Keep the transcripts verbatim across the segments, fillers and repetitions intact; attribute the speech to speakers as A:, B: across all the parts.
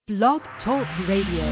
A: Blog Talk Radio.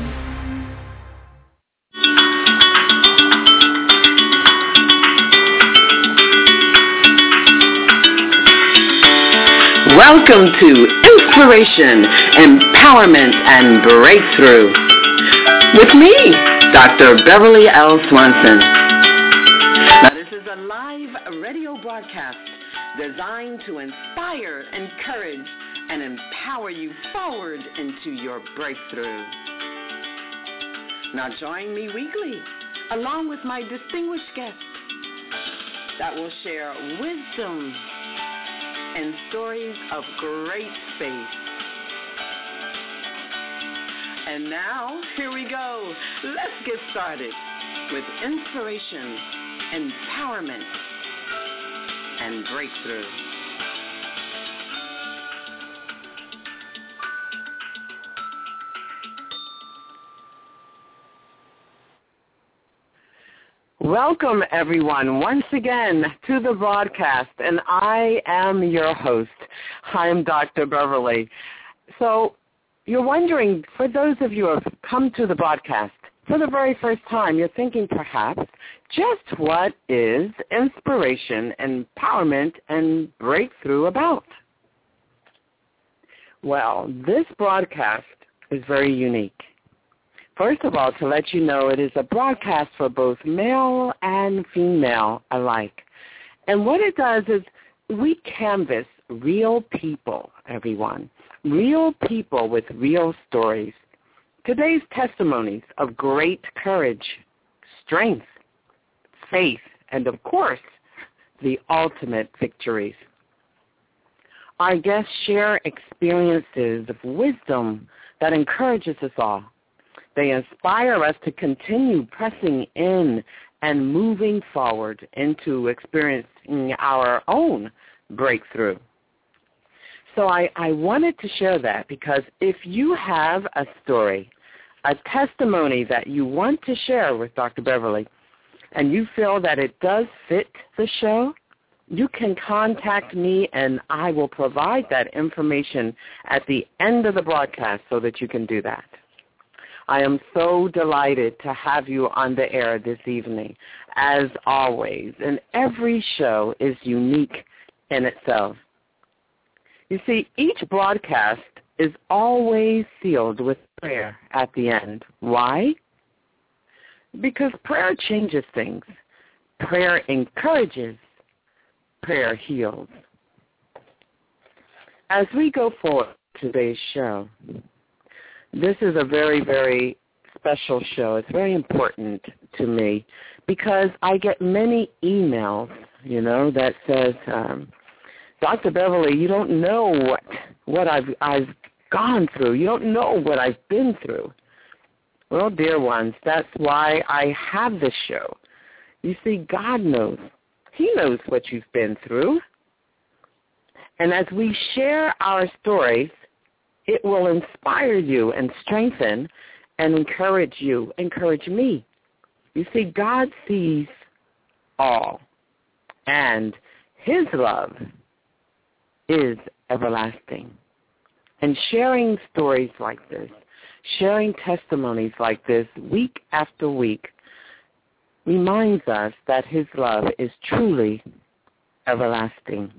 B: Welcome to Inspiration, Empowerment, and Breakthrough with me, Doctor Beverly L. Swanson. Now, this is a live radio broadcast designed to inspire, encourage, and empower you forward into your breakthrough. Now, join me weekly, along with my distinguished guests that will share wisdom and stories of great faith. And now, here we go. Let's get started with inspiration, empowerment, and breakthrough. Welcome, everyone, once again to the broadcast, and I am your host. I'm Doctor Beverly. So you're wondering, for those of you who have come to the broadcast for the very first time, you're thinking perhaps, just what is inspiration, empowerment, and breakthrough about? Well, this broadcast is very unique. First of all, to let you know, it is a broadcast for both male and female alike. And what it does is we canvass real people, everyone, real people with real stories. Today's testimonies of great courage, strength, faith, and of course, the ultimate victories. Our guests share experiences of wisdom that encourages us all. They inspire us to continue pressing in and moving forward into experiencing our own breakthrough. So I, I wanted to share that because if you have a story, a testimony that you want to share with Doctor Beverly, and you feel that it does fit the show, you can contact me and I will provide that information at the end of the broadcast so that you can do that. I am so delighted to have you on the air this evening, as always, and every show is unique in itself. You see, each broadcast is always sealed with prayer at the end. Why? Because prayer changes things. Prayer encourages. Prayer heals. As we go forward today's show, this is a very, very special show. It's very important to me because I get many emails, you know, that says, um, Doctor Beverly, you don't know what what I've I've gone through. You don't know what I've been through. Well, dear ones, that's why I have this show. You see, God knows. He knows what you've been through. And as we share our stories, it will inspire you and strengthen and encourage you, encourage me. You see, God sees all, and his love is everlasting. And sharing stories like this, sharing testimonies like this week after week reminds us that his love is truly everlasting.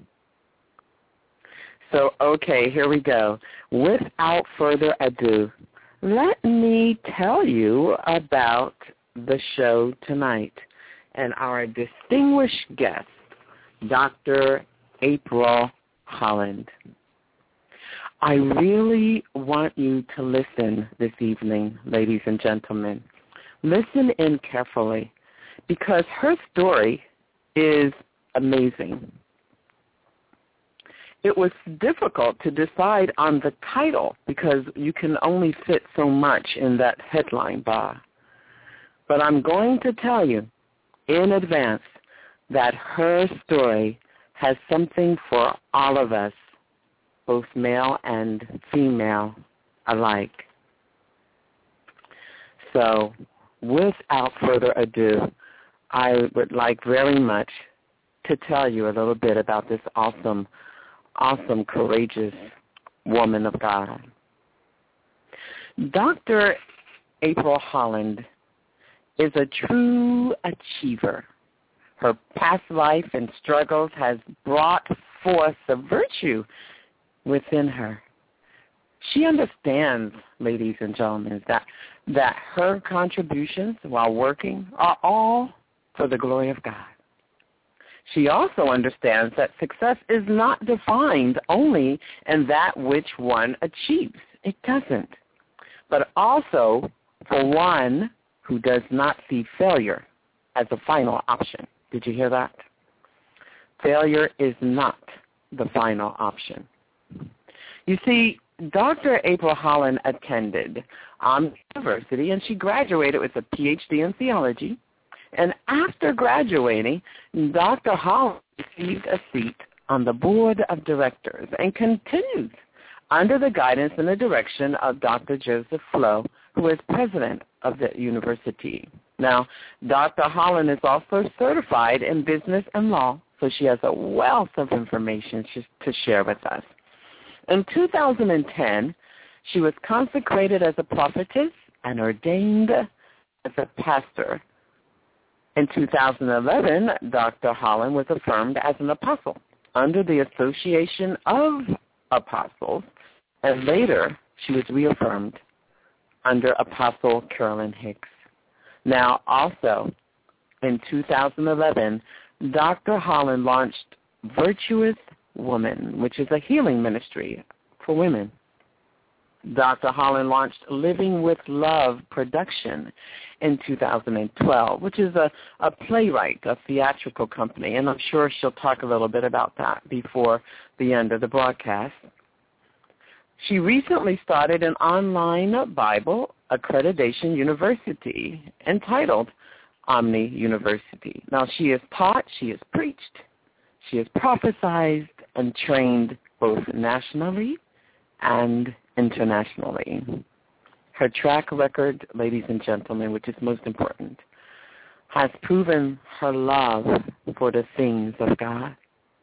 B: So, okay, here we go. Without further ado, let me tell you about the show tonight and our distinguished guest, Doctor April Holland. I really want you to listen this evening, ladies and gentlemen. Listen in carefully because her story is amazing. It was difficult to decide on the title because you can only fit so much in that headline bar. But I'm going to tell you in advance that her story has something for all of us, both male and female alike. So, without further ado, I would like very much to tell you a little bit about this awesome awesome, courageous woman of God. Doctor April Holland is a true achiever. Her past life and struggles has brought forth the virtue within her. She understands, ladies and gentlemen, that that her contributions while working are all for the glory of God. She also understands that success is not defined only in that which one achieves. It doesn't. But also for one who does not see failure as a final option. Did you hear that? Failure is not the final option. You see, Doctor April Holland attended Omni University, and she graduated with a P H D in theology. And after graduating, Doctor Holland received a seat on the board of directors and continues under the guidance and the direction of Doctor Joseph Flo, who is president of the university. Now, Doctor Holland is also certified in business and law, so she has a wealth of information to share with us. In two thousand ten, she was consecrated as a prophetess and ordained as a pastor. In two thousand eleven, Doctor Holland was affirmed as an apostle under the Association of Apostles, and later she was reaffirmed under Apostle Carolyn Hicks. Now, also, in two thousand eleven, Doctor Holland launched Virtuous Woman, which is a healing ministry for women. Doctor Holland launched Living with Love Production in two thousand twelve, which is a, a playwright, a theatrical company, and I'm sure she'll talk a little bit about that before the end of the broadcast. She recently started an online Bible accreditation university entitled Omni University. Now, she has taught, she has preached, she has prophesied and trained both nationally and internationally. Her track record, ladies and gentlemen, which is most important, has proven her love for the things of God.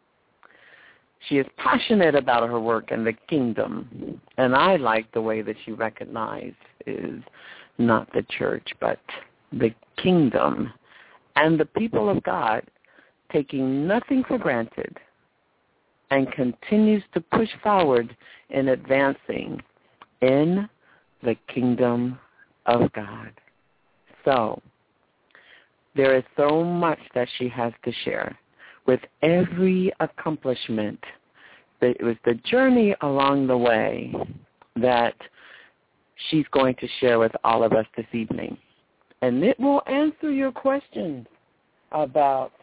B: She is passionate about her work in the kingdom, and I like the way that she recognized is not the church, but the kingdom and the people of God, taking nothing for granted, and continues to push forward in advancing in the kingdom of God. So there is so much that she has to share. With every accomplishment, it was the journey along the way that she's going to share with all of us this evening. And it will answer your questions about,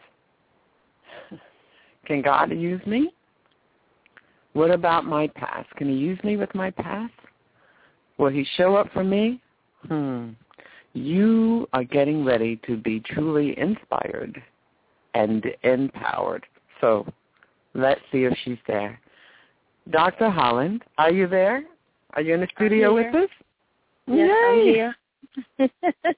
B: can God use me? What about my past? Can he use me with my past? Will he show up for me? Hmm. You are getting ready to be truly inspired and empowered. So let's see if she's there. Doctor Holland, are you there? Are you in the studio with us?
C: Yes,
B: Yay.
C: I'm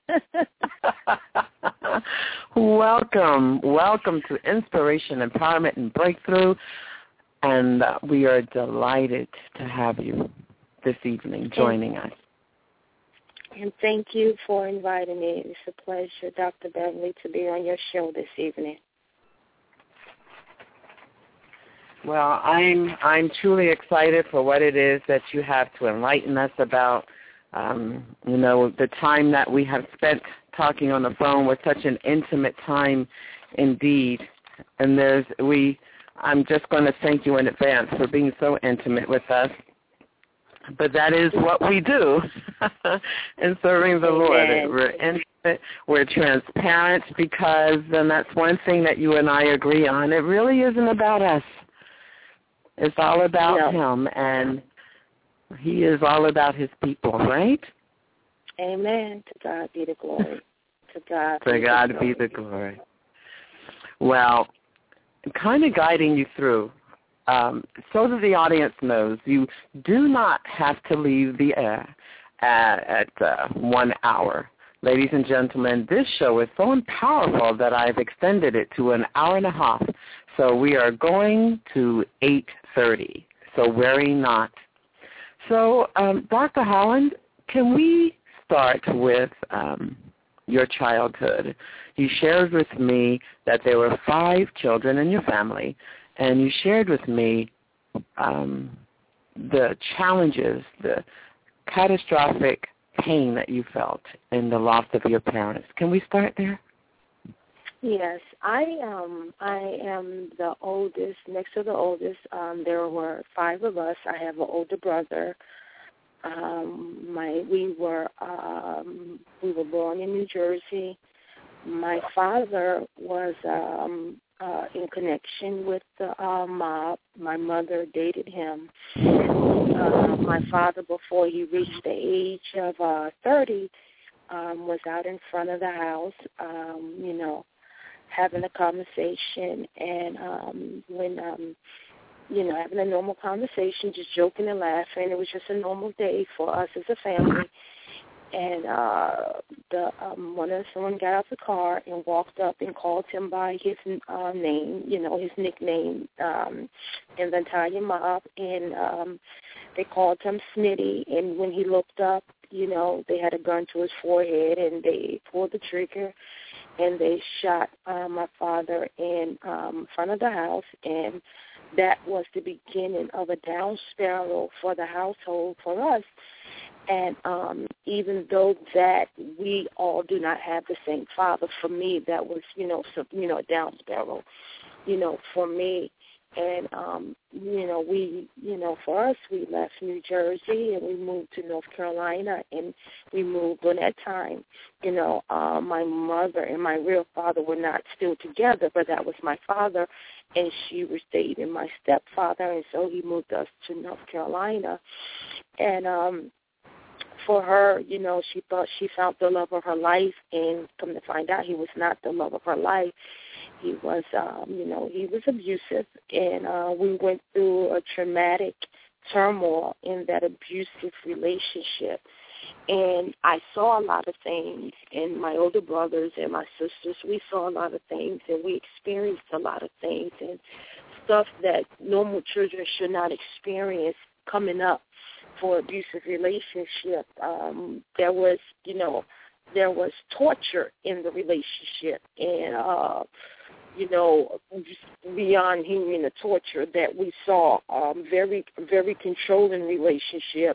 C: here.
B: Welcome. Welcome to Inspiration, Empowerment, and Breakthrough. And uh, we are delighted to have you this evening joining us.
C: And thank you for inviting me. It's a pleasure, Doctor Beverly, to be on your show this evening.
B: Well, I'm I'm truly excited for what it is that you have to enlighten us about. Um, you know, the time that we have spent talking on the phone was such an intimate time indeed. And there's we I'm just going to thank you in advance for being so intimate with us. But that is what we do in serving the Lord. We're intimate, we're transparent, because then that's one thing that you and I agree on. It really isn't about us. It's all about
C: no.
B: him, and he is all about his people, right?
C: Amen. To God be the glory. To God,
B: to
C: be,
B: God
C: the
B: be the glory. Well, kind of guiding you through, um, so that the audience knows, you do not have to leave the air at, at uh, one hour. Ladies and gentlemen, this show is so powerful that I've extended it to an hour and a half. So we are going to eight thirty, so worry not. So, um, Doctor Holland, can we start with um, your childhood? You shared with me that there were five children in your family, and you shared with me um, the challenges, the catastrophic pain that you felt in the loss of your parents. Can we start there?
C: Yes, I um I am the oldest. Next to the oldest, um, there were five of us. I have an older brother. Um, my we were um, we were born in New Jersey. My father was um, uh, in connection with the uh, mob. My mother dated him. Uh, my father, before he reached the age of uh, thirty, um, was out in front of the house. Um, you know. having a conversation, and um, when, um, you know, having a normal conversation, just joking and laughing. It was just a normal day for us as a family. And uh, the um, one of someone got out the car and walked up and called him by his uh, name, you know, his nickname, um, in the Italian mob. And um, they called him Smitty. And when he looked up, you know, they had a gun to his forehead, and they pulled the trigger. And they shot uh, my father in um, front of the house, and that was the beginning of a down spiral for the household, for us. And um, even though that we all do not have the same father, for me that was, you know, some, you know, a down spiral, you know, for me. And, um, you know, we, you know, for us, we left New Jersey and we moved to North Carolina, and we moved on that time. You know, uh, my mother and my real father were not still together, but that was my father, and she was dating my stepfather, and so he moved us to North Carolina. And um, for her, you know, she thought she found the love of her life, and come to find out he was not the love of her life. He was, um, you know, he was abusive, and uh, we went through a traumatic turmoil in that abusive relationship. And I saw a lot of things, and my older brothers and my sisters, we saw a lot of things, and we experienced a lot of things, and stuff that normal children should not experience coming up for abusive relationship. Um, there was, you know, there was torture in the relationship, and, uh, you know, just beyond human the torture that we saw, um, very, very controlling relationship.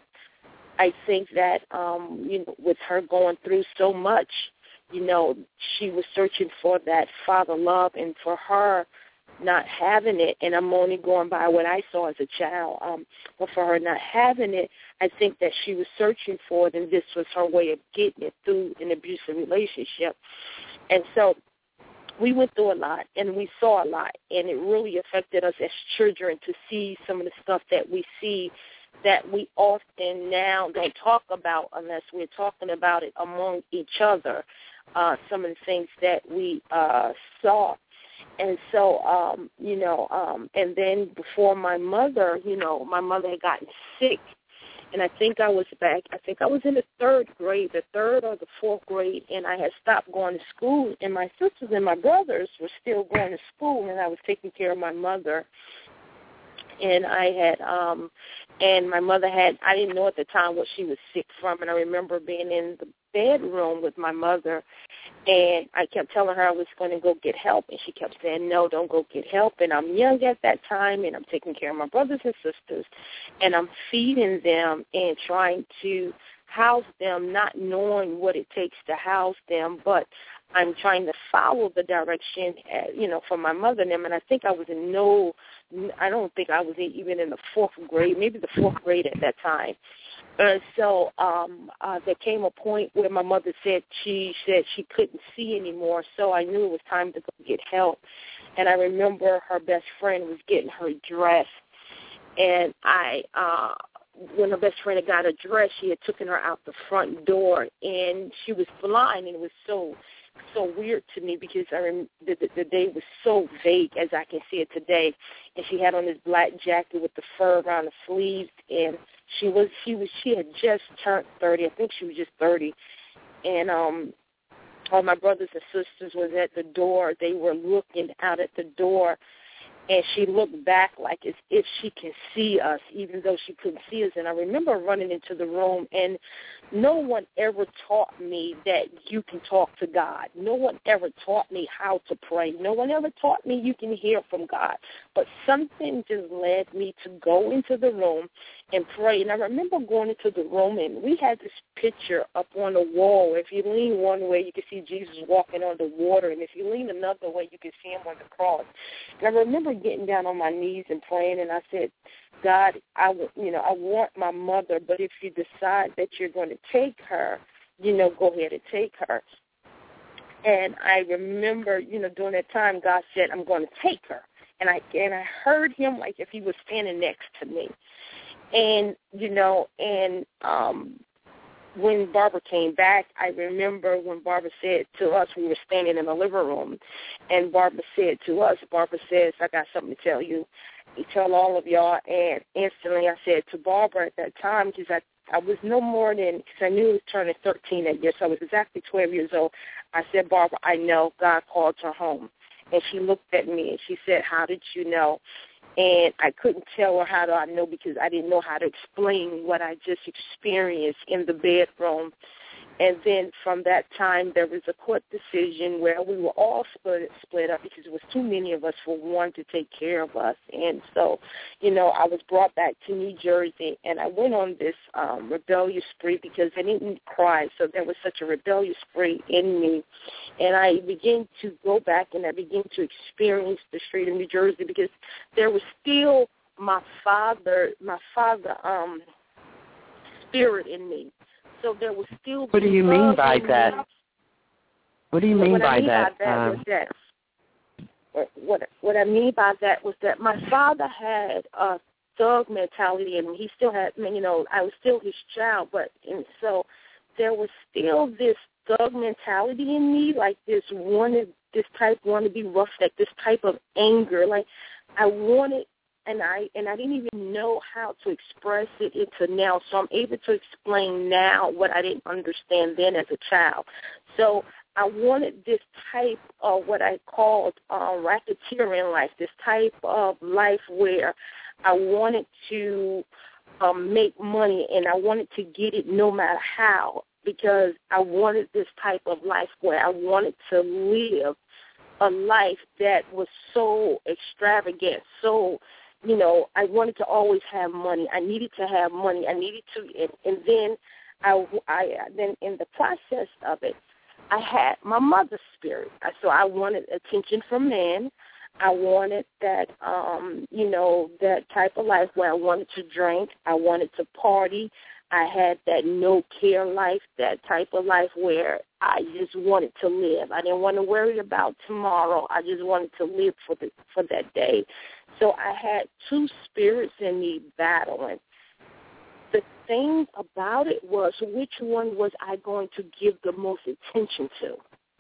C: I think that, um, you know, with her going through so much, you know, she was searching for that father love, and for her not having it, and I'm only going by what I saw as a child, um, but for her not having it, I think that she was searching for it, and this was her way of getting it through an abusive relationship. And so we went through a lot, and we saw a lot, and it really affected us as children to see some of the stuff that we see that we often now don't talk about unless we're talking about it among each other, uh, some of the things that we uh, saw. And so, um, you know, um, and then before my mother, you know, my mother had gotten sick, and I think I was back, I think I was in the third grade, the third or the fourth grade, and I had stopped going to school, and my sisters and my brothers were still going to school, and I was taking care of my mother. And I had, um, and my mother had, I didn't know at the time what she was sick from, and I remember being in the bedroom with my mother, and I kept telling her I was going to go get help, and she kept saying, no, don't go get help, and I'm young at that time, and I'm taking care of my brothers and sisters, and I'm feeding them and trying to house them, not knowing what it takes to house them, but I'm trying to follow the direction, uh, you know, from my mother and them, and I think I was in no, I don't think I was even in the fourth grade, maybe the fourth grade at that time. And so um, uh, there came a point where my mother said she said she couldn't see anymore, so I knew it was time to go get help. And I remember her best friend was getting her dressed, and I, uh, when her best friend had got her dressed, she had taken her out the front door, and she was blind, and it was so so weird to me because I rem- the, the, the day was so vague as I can see it today. And she had on this black jacket with the fur around the sleeves, and she was she was she had just turned thirty. I think she was just thirty, and um, all my brothers and sisters was at the door. They were looking out at the door, and she looked back like as if she can see us, even though she couldn't see us. And I remember running into the room, and no one ever taught me that you can talk to God. No one ever taught me how to pray. No one ever taught me you can hear from God. But something just led me to go into the room and pray. And I remember going into the room, and we had this picture up on the wall. If you lean one way, you can see Jesus walking on the water. And if you lean another way, you can see him on the cross. And I remember getting down on my knees and praying, and I said, God, I, you know, I want my mother, but if you decide that you're going to take her, you know, go ahead and take her. And I remember, you know, during that time, God said, I'm going to take her. And I and I heard him like if he was standing next to me. And, you know, and um, when Barbara came back, I remember when Barbara said to us, we were standing in the living room, and Barbara said to us, Barbara says, I got something to tell you. You tell all of y'all, and instantly I said to Barbara at that time, because I, I was no more than, because I knew I was turning thirteen that year, so I was exactly twelve years old. I said, Barbara, I know God called her home. And she looked at me, and she said, how did you know? And I couldn't tell her how do I know because I didn't know how to explain what I just experienced in the bedroom. And then from that time, there was a court decision where we were all split, split up because it was too many of us for one to take care of us. And so, you know, I was brought back to New Jersey, and I went on this um, rebellious spree because I didn't cry. So there was such a rebellious spree in me. And I began to go back, and I began to experience the street of New Jersey because there was still my father, my father um, spirit in me. So there was still.
B: What do you mean by that? What do you mean
C: what
B: by
C: I mean
B: that?
C: By that
B: um,
C: was that what, what what I mean by that was that my father had a thug mentality, and he still had. You know, I was still his child, but and so there was still this thug mentality in me, like this wanted, this type wanted to be rough, like this type of anger, like I wanted. And I and I didn't even know how to express it into now, so I'm able to explain now what I didn't understand then as a child. So I wanted this type of what I called uh, racketeering life, this type of life where I wanted to um, make money, and I wanted to get it no matter how, because I wanted this type of life where I wanted to live a life that was so extravagant, so you know, I wanted to always have money. I needed to have money. I needed to, and, and then I, I, then in the process of it, I had my mother's spirit. So I wanted attention from men. I wanted that, um, you know, that type of life where I wanted to drink. I wanted to party. I had that no-care life, that type of life where I just wanted to live. I didn't want to worry about tomorrow. I just wanted to live for the, for that day. So I had two spirits in me battling. The thing about it was which one was I going to give the most attention to?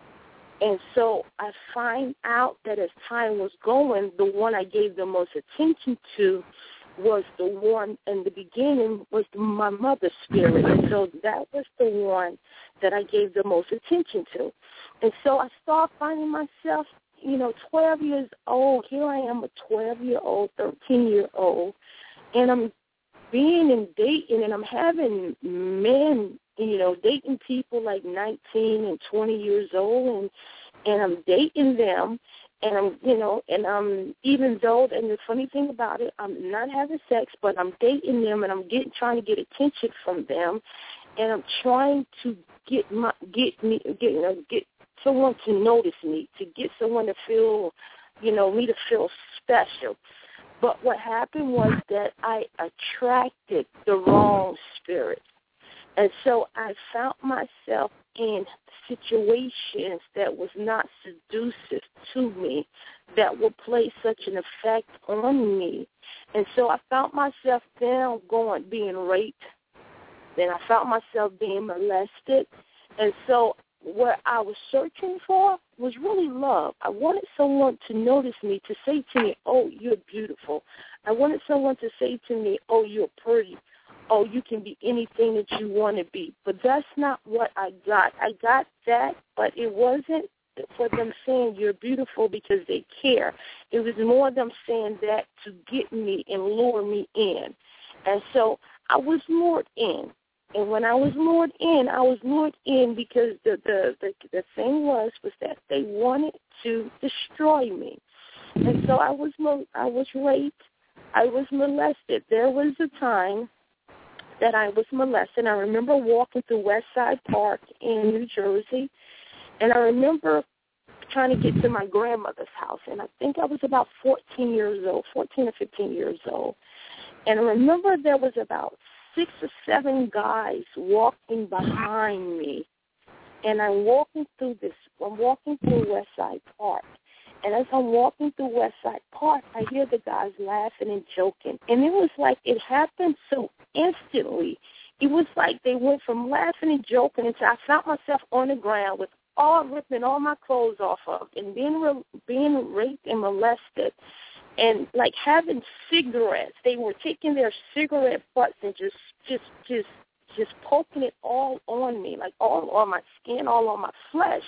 C: And so I find out that as time was going, the one I gave the most attention to was the one in the beginning was my mother's spirit. And so that was the one that I gave the most attention to. And so I started finding myself, you know, twelve years old. Here I am, a twelve-year-old, thirteen-year-old, and I'm being and dating, and I'm having men, you know, dating people like nineteen and twenty years old, and and I'm dating them, and I'm, you know, and I'm, even though, and the funny thing about it, I'm not having sex, but I'm dating them, and I'm getting, trying to get attention from them, and I'm trying to get my, get me, get, you know, get someone to notice me, to get someone to feel, you know, me to feel special. But what happened was that I attracted the wrong spirit. And so I found myself in situations that was not seductive to me, that would play such an effect on me. And so I found myself then going, being raped. Then I found myself being molested. And so what I was searching for was really love. I wanted someone to notice me, to say to me, oh, you're beautiful. I wanted someone to say to me, oh, you're pretty. Oh, you can be anything that you want to be. But that's not what I got. I got that, but it wasn't for them saying you're beautiful because they care. It was more them saying that to get me and lure me in. And so I was lured in. And when I was lured in, I was lured in because the, the, the, the thing was was that they wanted to destroy me. And so I was I was raped. I was molested. There was a time that I was molested. I remember walking through West Side Park in New Jersey, and I remember trying to get to my grandmother's house, and I think I was about fourteen years old, fourteen or fifteen years old. And I remember there was about six or seven guys walking behind me, and I'm walking through this, I'm walking through West Side Park. And as I'm walking through West Side Park, I hear the guys laughing and joking. And it was like it happened so instantly. It was like they went from laughing and joking until I found myself on the ground with all ripping all my clothes off of and being re- being raped and molested and like having cigarettes. They were taking their cigarette butts and just just just just poking it all on me, like all on my skin, all on my flesh.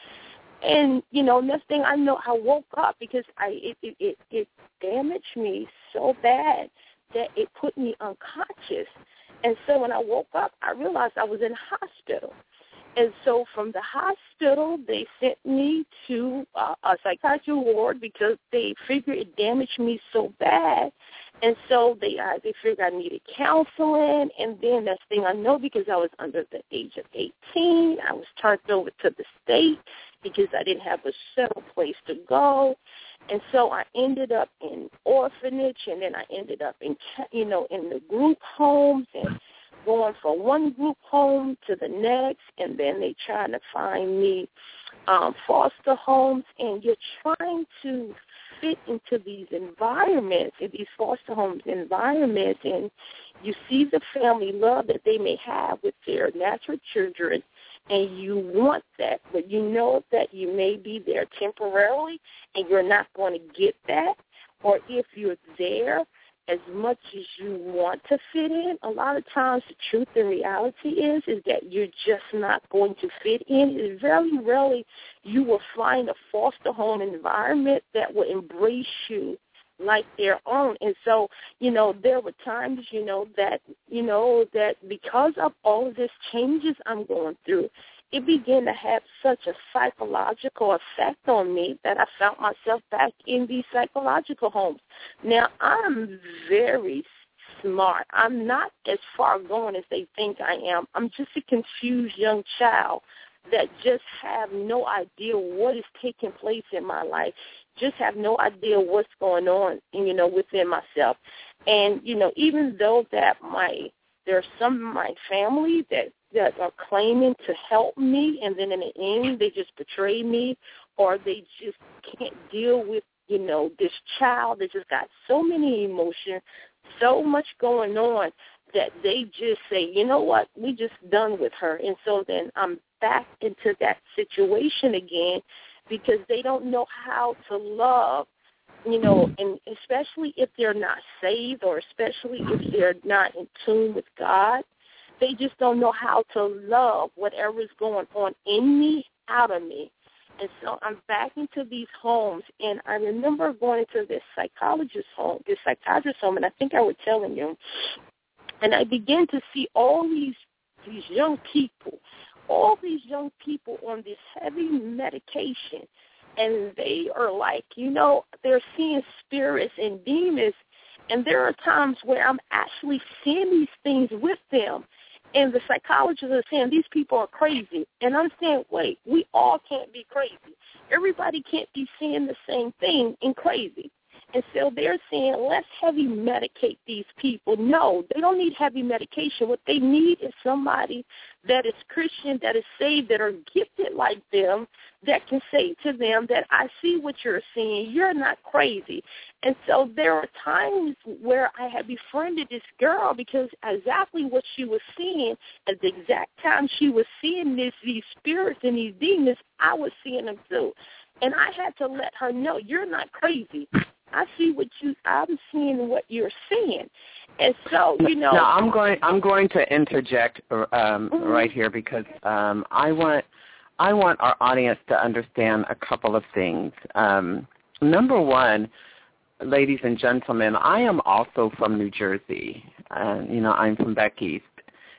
C: And, you know, next thing I know, I woke up because I it, it, it, it damaged me so bad that it put me unconscious. And so when I woke up, I realized I was in a hospital. And so from the hospital, they sent me to uh, a psychiatry ward because they figured it damaged me so bad. And so they uh, they figured I needed counseling. And then next thing I know, because I was under the age of eighteen, I was turned over to the state because I didn't have a settled place to go. And so I ended up in orphanage, and then I ended up in, you know, in the group homes and going from one group home to the next, and then they trying to find me um, foster homes, and you're trying to fit into these environments, in these foster homes environments, and you see the family love that they may have with their natural children, and you want that, but you know that you may be there temporarily, and you're not going to get that, or if you're there, as much as you want to fit in, a lot of times the truth and reality is is that you're just not going to fit in. It's very rarely you will find a foster home environment that will embrace you like their own. And so, you know, there were times, you know, that, you know, that because of all of this changes I'm going through, it began to have such a psychological effect on me that I found myself back in these psychological homes. Now, I'm very smart. I'm not as far gone as they think I am. I'm just a confused young child that just have no idea what is taking place in my life, just have no idea what's going on, you know, within myself. And, you know, even though that my there are some of my family that, that are claiming to help me, and then in the end they just betray me, or they just can't deal with, you know, this child that just got so many emotions, so much going on, that they just say, you know what, we just done with her. And so then I'm back into that situation again because they don't know how to love, you know, and especially if they're not saved, or especially if they're not in tune with God. They just don't know how to love whatever is going on in me, out of me. And so I'm back into these homes, and I remember going into this psychologist home, this psychiatrist home, and I think I was telling you, and I began to see all these these young people, all these young people on this heavy medication. And they are like, you know, they're seeing spirits and demons. And there are times where I'm actually seeing these things with them. And the psychologists are saying these people are crazy. And I'm saying, wait, we all can't be crazy. Everybody can't be seeing the same thing and crazy. And so they're saying, let's heavy medicate these people. No, they don't need heavy medication. What they need is somebody that is Christian, that is saved, that are gifted like them, that can say to them that I see what you're seeing. You're not crazy. And so there are times where I had befriended this girl because exactly what she was seeing, at the exact time she was seeing this, these spirits and these demons, I was seeing them too. And I had to let her know, you're not crazy. I see what you. I'm seeing what you're seeing, and so you know.
B: Now I'm going. I'm going to interject um, mm-hmm. right here because um, I want. I want our audience to understand a couple of things. Um, number one, ladies and gentlemen, I am also from New Jersey. Uh, you know, I'm from back east,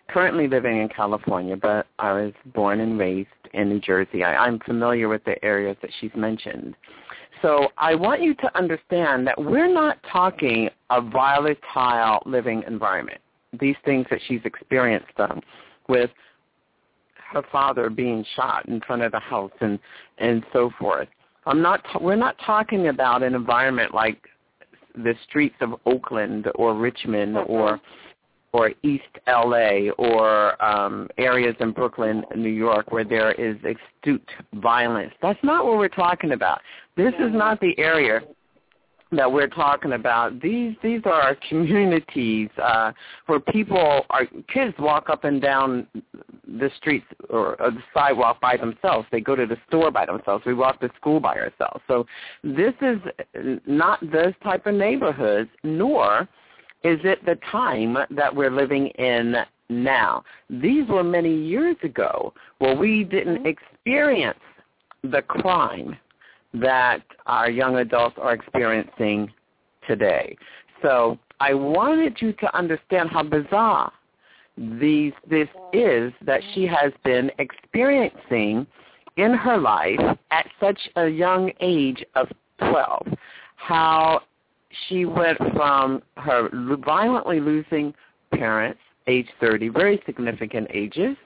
B: currently living in California, but I was born and raised in New Jersey. I, I'm familiar with the areas that she's mentioned. So I want you to understand that we're not talking a volatile living environment. These things that she's experienced um, with her father being shot in front of the house and, and so forth. I'm not. T- we're not talking about an environment like the streets of Oakland or Richmond mm-hmm. or or East L A or um, areas in Brooklyn, New York, where there is astute violence. That's not what we're talking about. This is not the area that we're talking about. These these are communities uh, where people, are kids walk up and down the streets or, or the sidewalk by themselves. They go to the store by themselves. We walk to school by ourselves. So this is not those type of neighborhoods, nor is it the time that we're living in now. These were many years ago where we didn't experience the crime that our young adults are experiencing today. So I wanted you to understand how bizarre these, this is that she has been experiencing in her life at such a young age of twelve, how she went from her violently losing parents, age thirty, very significant ages,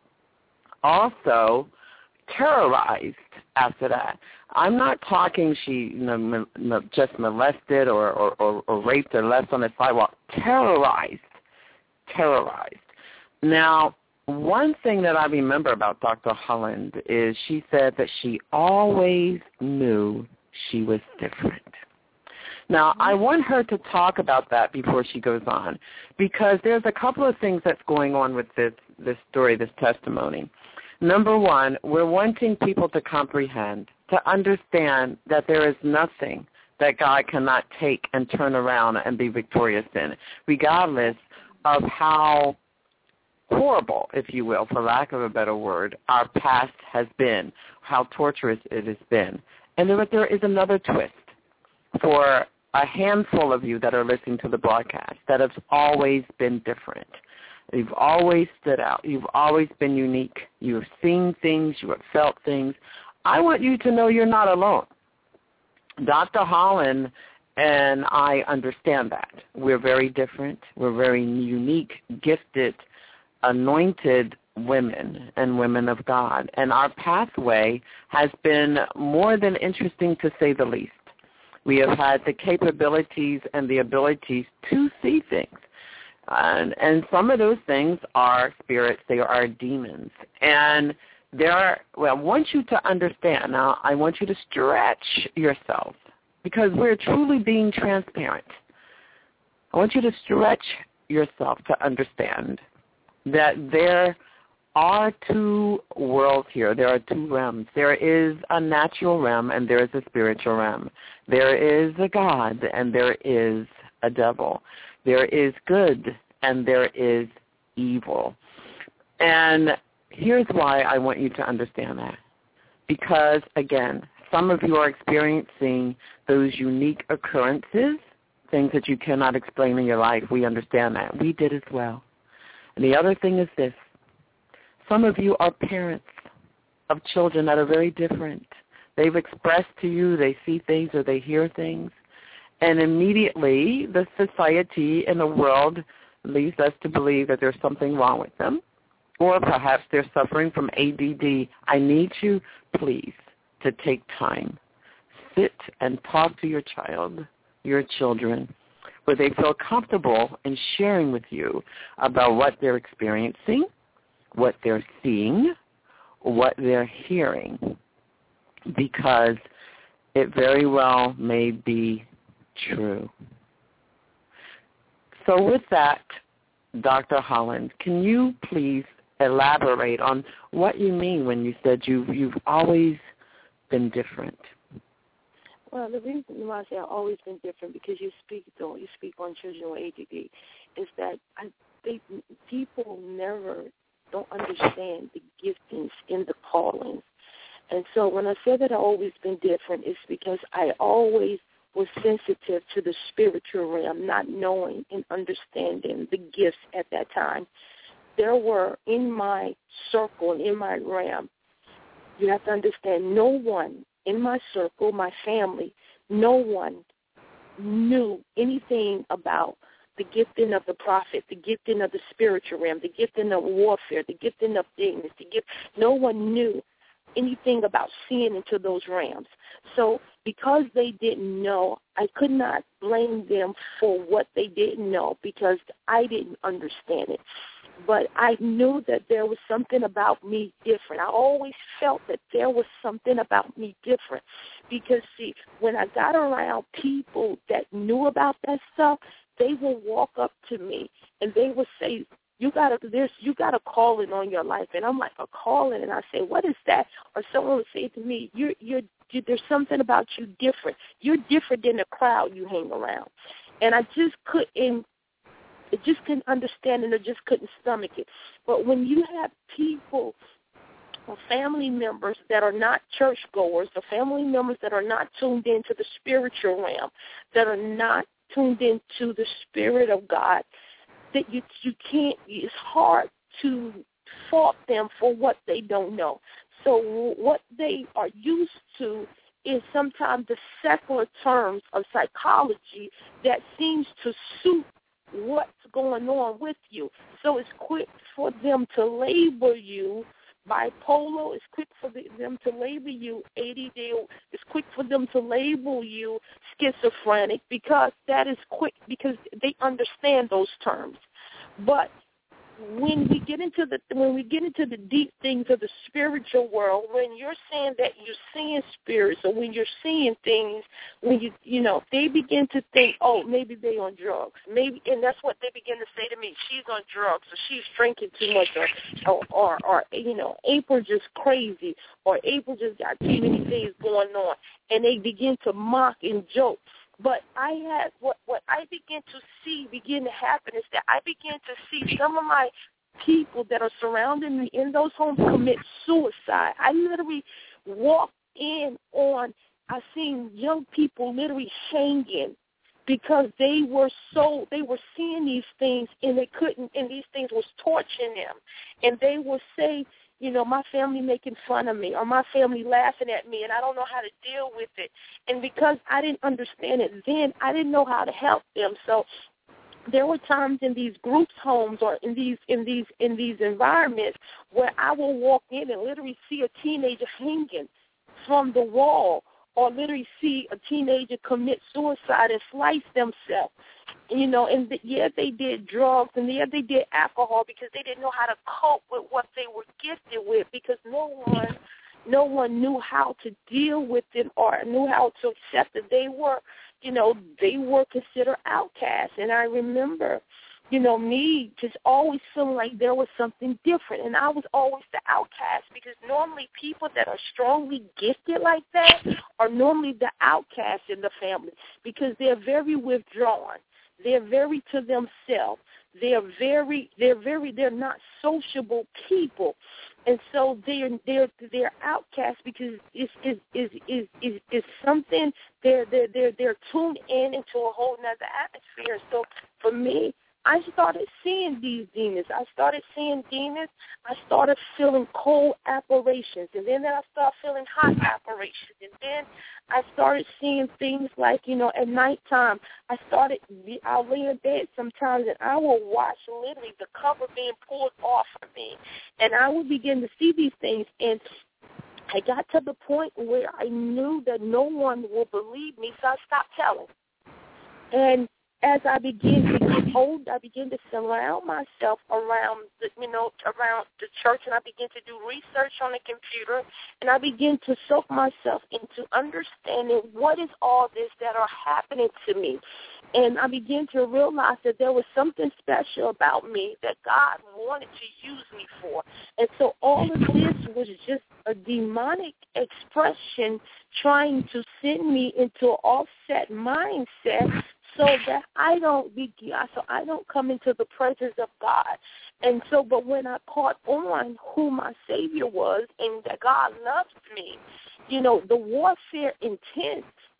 B: also terrorized after that. I'm not talking she you know, just molested or, or, or, or raped or left on the sidewalk. Terrorized. Terrorized. Now, one thing that I remember about Doctor Holland is she said that she always knew she was different. Now, I want her to talk about that before she goes on, because there's a couple of things that's going on with this, this story, this testimony. Number one, we're wanting people to comprehend, to understand that there is nothing that God cannot take and turn around and be victorious in, regardless of how horrible, if you will, for lack of a better word, our past has been, how torturous it has been. And there, there is another twist for a handful of you that are listening to the broadcast that have always been different. You've always stood out. You've always been unique. You've seen things. You have felt things. I want you to know you're not alone. Doctor Holland and I understand that. We're very different. We're very unique, gifted, anointed women and women of God. And our pathway has been more than interesting, to say the least. We have had the capabilities and the abilities to see things. And, and some of those things are spirits. They are demons. And there are, well, I want you to understand. Now, I want you to stretch yourself, because we're truly being transparent. I want you to stretch yourself to understand that there are two worlds here. There are two realms. There is a natural realm and there is a spiritual realm. There is a God and there is a devil. There is good and there is evil. And here's why I want you to understand that. Because, again, some of you are experiencing those unique occurrences, things that you cannot explain in your life. We understand that. We did as well. And the other thing is this. Some of you are parents of children that are very different. They've expressed to you, they see things or they hear things, and immediately the society and the world leads us to believe that there's something wrong with them, or perhaps they're suffering from A D D. I need you, please, to take time. Sit and talk to your child, your children, where they feel comfortable in sharing with you about what they're experiencing, what they're seeing, what they're hearing, because it very well may be true. So with that, Doctor Holland, can you please elaborate on what you mean when you said you've, you've always been different?
C: Well, the reason why I say I've always been different, because you speak though you speak on children with A D D, is that I think people never don't understand the giftings in the callings. And so when I said that I've always been different, it's because I always was sensitive to the spiritual realm, not knowing and understanding the gifts at that time. there were in my circle, in my realm, you have to understand, no one in my circle, my family, no one knew anything about the gifting of the prophet, the gifting of the spiritual realm, the gifting of warfare, the gifting of things. The gift. No one knew anything about seeing into those realms. So because they didn't know, I could not blame them for what they didn't know because I didn't understand it. But I knew that there was something about me different. I always felt that there was something about me different because, see, when I got around people that knew about that stuff, they will walk up to me and they will say, you got a there's you got a calling on your life, and I'm like, a calling, and I say, what is that? Or someone would say to me, you're you're you, there's something about you different. You're different than the crowd you hang around, and I just couldn't, I just couldn't understand it, or just couldn't stomach it. But when you have people or family members that are not churchgoers, or family members that are not tuned into the spiritual realm, that are not tuned into the Spirit of God, that you you can't, it's hard to fault them for what they don't know. So what they are used to is sometimes the secular terms of psychology that seems to suit what's going on with you. So it's quick for them to label you bipolar. It's quick for them to label you A D D. It's quick for them to label you schizophrenic because that is quick, because they understand those terms. But when we get into the when we get into the deep things of the spiritual world, when you're saying that you're seeing spirits, or when you're seeing things, when you you know, they begin to think, oh, maybe they on drugs, maybe, and that's what they begin to say to me. She's on drugs, or she's drinking too much, or or or, or you know, April just crazy, or April just got too many things going on, and they begin to mock and joke. But I had what what I began to see begin to happen is that I began to see some of my people that are surrounding me in those homes commit suicide. I literally walked in on, I seen young people literally hanging because they were so, they were seeing these things and they couldn't, and these things was torturing them. And they would say, you know, my family making fun of me, or my family laughing at me, and I don't know how to deal with it. And because I didn't understand it then, I didn't know how to help them. So there were times in these groups' homes, or in these in these in these environments, where I will walk in and literally see a teenager hanging from the wall, or literally see a teenager commit suicide and slice themselves. You know, and the, yeah, they did drugs, and yeah, they did alcohol because they didn't know how to cope with what they were gifted with, because no one, no one knew how to deal with it or knew how to accept it. They were, you know, they were considered outcasts. And I remember, you know, me just always feeling like there was something different, and I was always the outcast, because normally people that are strongly gifted like that are normally the outcasts in the family, because they're very withdrawn. They're very to themselves. They're very, they're very, they're not sociable people, and so they're they're they're outcasts because it's is is is is is something. They're they're they're they're tuned in into a whole nother atmosphere. So for me, I started seeing these demons. I started seeing demons. I started feeling cold apparitions, and then I started feeling hot apparitions, and then I started seeing things like, you know, at nighttime, I started, I'll lay in bed sometimes, and I will watch literally the cover being pulled off of me, and I would begin to see these things, and I got to the point where I knew that no one will believe me, so I stopped telling. And as I began to get old, I began to surround myself around, the, you know, around the church, and I began to do research on the computer, and I began to soak myself into understanding what is all this that are happening to me. And I began to realize that there was something special about me that God wanted to use me for. And so all of this was just a demonic expression trying to send me into an offset mindset, so that I don't be, so I don't come into the presence of God. And so, but when I caught on who my Savior was and that God loves me, you know, the warfare intense,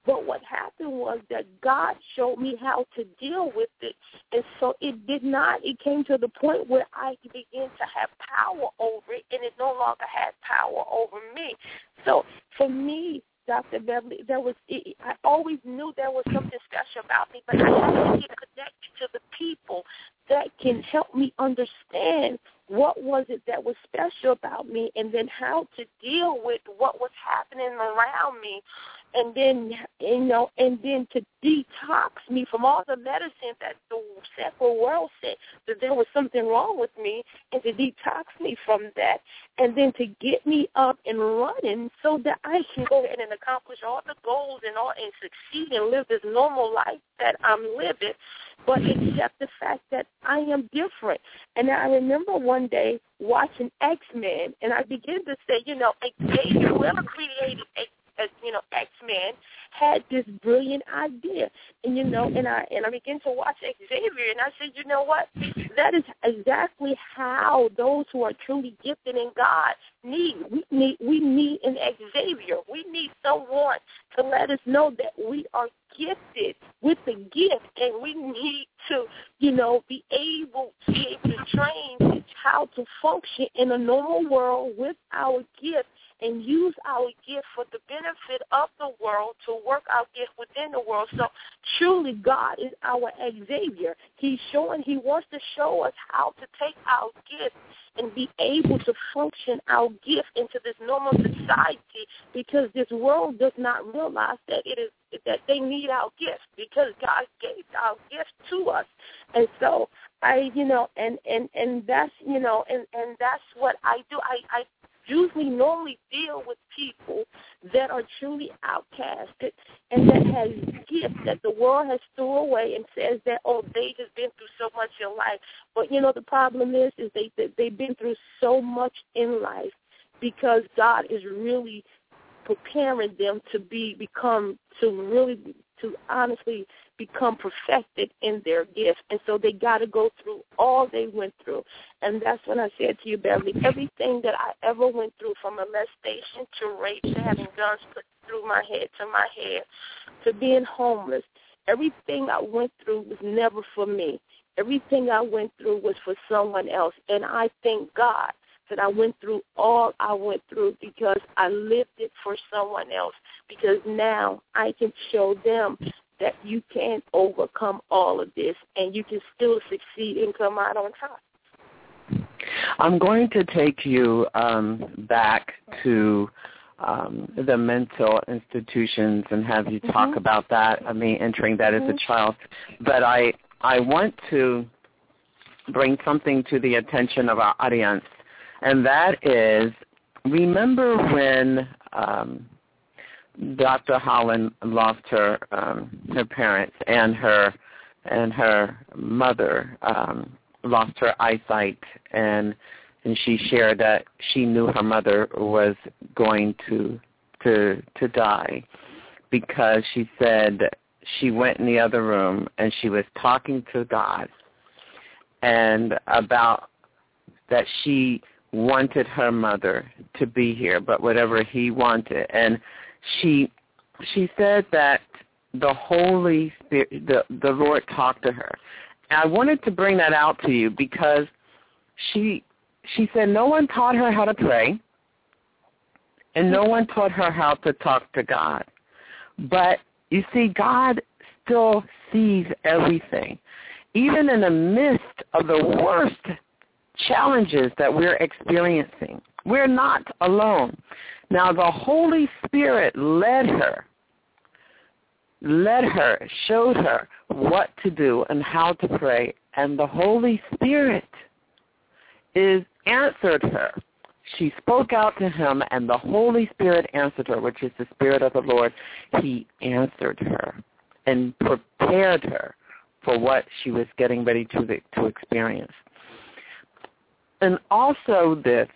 C: But what happened was that God showed me how to deal with it. And so it did not, it came to the point where I began to have power over it, and it no longer had power over me. So for me, Doctor Beverly, there was, I always knew there was something special about me, but I had to get connected to the people that can help me understand what was it that was special about me, and then how to deal with what was happening around me, and then, you know, and then to detox me from all the medicine that the secular world said that there was something wrong with me, and to detox me from that, and then to get me up and running so that I can go ahead and accomplish all the goals and all and succeed and live this normal life that I'm living, but accept the fact that I am different. And I remember one day watching X-Men, and I began to say, you know, Xavier, whoever created X, uh, you know, X-Men, had this brilliant idea, and you know, and I and I began to watch Xavier, and I said, you know what? That is exactly how those who are truly gifted in God need. We need we need an Xavier. We need someone to let us know that we are gifted with the gift, and we need to, you know, be able to be able to train how to function in a normal world with our gift, and use our gift for the benefit of the world, to work our gift within the world. So truly God is our Xavier. He's showing, he wants to show us how to take our gift and be able to function our gift into this normal society, because this world does not realize that it is that they need our gift, because God gave our gift to us. And so I, you know, and, and, and that's, you know, and, and that's what I do. I, I usually normally deal with people that are truly outcasted and that has gifts that the world has threw away and says that, oh, they just been through so much in life. But, you know, the problem is, is they, they, they've been through so much in life because God is really preparing them to be, become, to really, to honestly become perfected in their gift. And so they got to go through all they went through. And that's when I said to you, Beverly, everything that I ever went through, from molestation to rape to having guns put through my head to my head to being homeless, everything I went through was never for me. Everything I went through was for someone else. And I thank God that I went through all I went through because I lived it for someone else, because now I can show them that you can overcome all of this and you can still succeed and come out on top.
B: I'm going to take you um, back to um, the mental institutions and have you talk mm-hmm. about that, I mean, entering that mm-hmm. as a child. But I, I want to bring something to the attention of our audience, and that is, remember when um, Doctor Holland lost her um, her parents, and her and her mother um, lost her eyesight, and and she shared that she knew her mother was going to to to die, because she said she went in the other room and she was talking to God and about that she wanted her mother to be here, but whatever he wanted. And she she said that the Holy Spirit, the, the Lord talked to her. And I wanted to bring that out to you because she she said no one taught her how to pray and no one taught her how to talk to God. But you see, God still sees everything. Even in the midst of the worst challenges that we're experiencing, we're not alone. Now, the Holy Spirit led her, led her, showed her what to do and how to pray, and the Holy Spirit is answered her. She spoke out to him, and the Holy Spirit answered her, which is the Spirit of the Lord. He answered her and prepared her for what she was getting ready to to experience. And also this,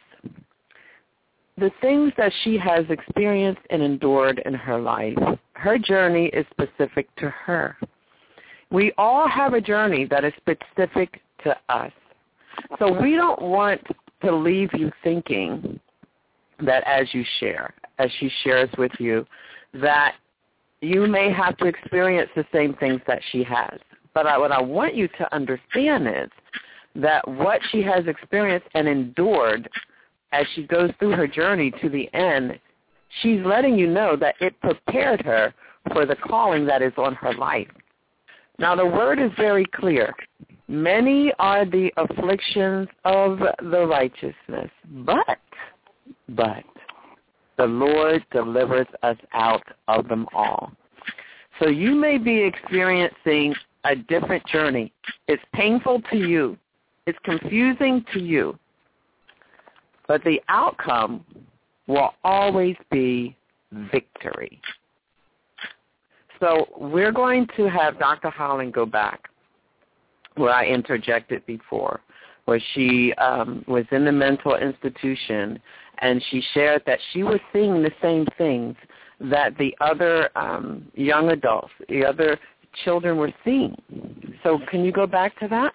B: the things that she has experienced and endured in her life, her journey is specific to her. We all have a journey that is specific to us. So we don't want to leave you thinking that as you share, as she shares with you, that you may have to experience the same things that she has. But I, what I want you to understand is that what she has experienced and endured as she goes through her journey to the end, she's letting you know that it prepared her for the calling that is on her life. Now, the word is very clear. Many are the afflictions of the righteousness, but, but, the Lord delivers us out of them all. So you may be experiencing a different journey. It's painful to you. It's confusing to you. But the outcome will always be victory. So we're going to have Doctor Holland go back where I interjected before, where she um, was in the mental institution, and she shared that she was seeing the same things that the other um, young adults, the other children were seeing. So can you go back to that?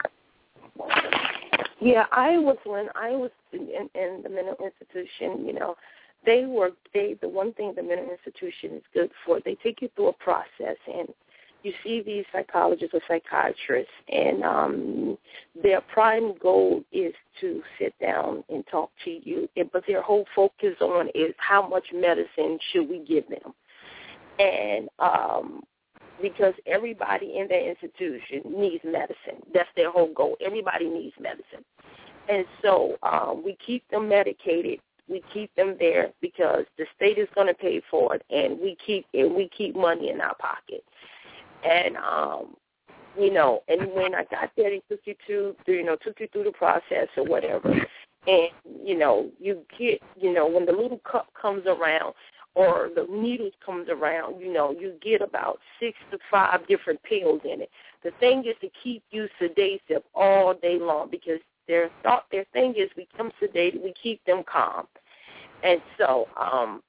C: Yeah, I was when I was in, in the mental institution, you know, they were, they, the one thing the mental institution is good for, they take you through a process, and you see these psychologists or psychiatrists, and um, their prime goal is to sit down and talk to you, and, but their whole focus on is how much medicine should we give them. And um, because everybody in that institution needs medicine. That's their whole goal. Everybody needs medicine. And so um, we keep them medicated. We keep them there because the state is going to pay for it, and we keep and we keep money in our pocket. And um, you know, and when I got there, they took you to, you know, took you through the process or whatever. And you know, you get, you know, when the little cup comes around or the needles comes around, you know, you get about six to five different pills in it. The thing is to keep you sedated all day long because their thought, their thing is we come sedated, we keep them calm. And so, um,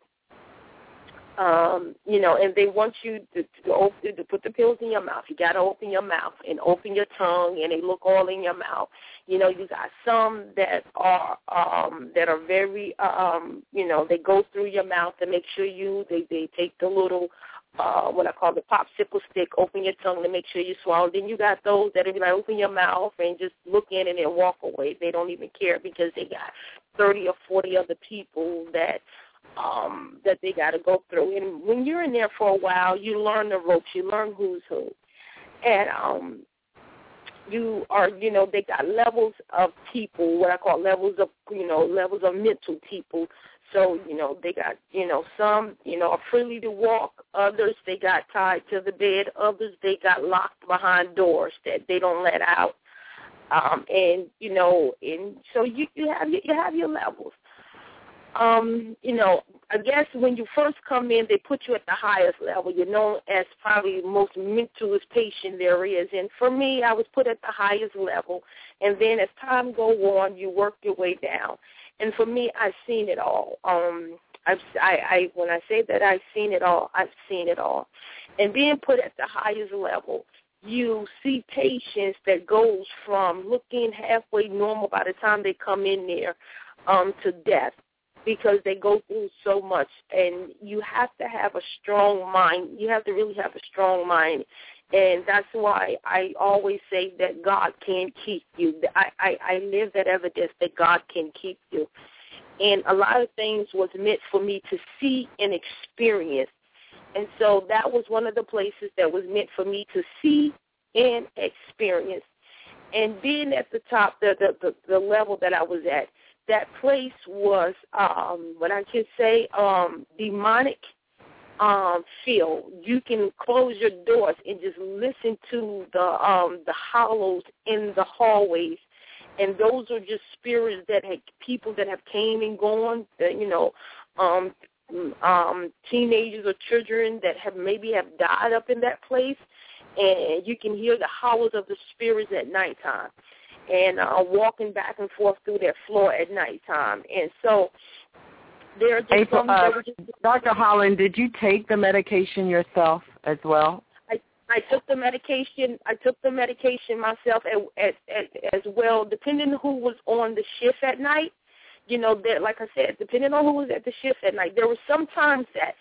C: um, you know, and they want you to, to, open, to put the pills in your mouth. You got to open your mouth and open your tongue, and they look all in your mouth. You know, you got some that are um, that are very, um, you know, they go through your mouth to make sure you, they, they take the little, uh, what I call the popsicle stick, open your tongue to make sure you swallow. Then you got those that are like, open your mouth and just look in and then walk away. They don't even care because they got thirty or forty other people that um, that they got to go through. And when you're in there for a while, you learn the ropes. You learn who's who. And um, you are, you know, they got levels of people, what I call levels of, you know, levels of mental people. So, you know, they got, you know, some, you know, are freely to walk. Others, they got tied to the bed. Others, they got locked behind doors that they don't let out. Um, and, you know, and so you, you have you have your levels. Um, you know, I guess when you first come in, they put you at the highest level. You're known as probably the most mentalist patient there is. And for me, I was put at the highest level. And then as time goes on, you work your way down. And for me, I've seen it all. Um, I've, I, I, when I say that I've seen it all, I've seen it all. And being put at the highest level, you see patients that goes from looking halfway normal by the time they come in there um, to death because they go through so much. And you have to have a strong mind. You have to really have a strong mind. And that's why I always say that God can keep you. I, I, I live that evidence that God can keep you. And a lot of things was meant for me to see and experience. And so that was one of the places that was meant for me to see and experience. And being at the top, the, the, the, the level that I was at, that place was, um, what I can say, um, demonic um, feel. You can close your doors and just listen to the um, the hollows in the hallways. And those are just spirits that had people that have came and gone, that, you know, um, um, teenagers or children that have maybe have died up in that place. And you can hear the howls of the spirits at nighttime and uh, walking back and forth through that floor at nighttime. And so there are just
B: April,
C: some
B: uh,
C: that were just...
B: Doctor Holland, did you take the medication yourself as well?
C: I, I took the medication. I took the medication myself as, as, as well, depending on who was on the shift at night. You know, that, like I said, depending on who was at the shift at night, there were some times that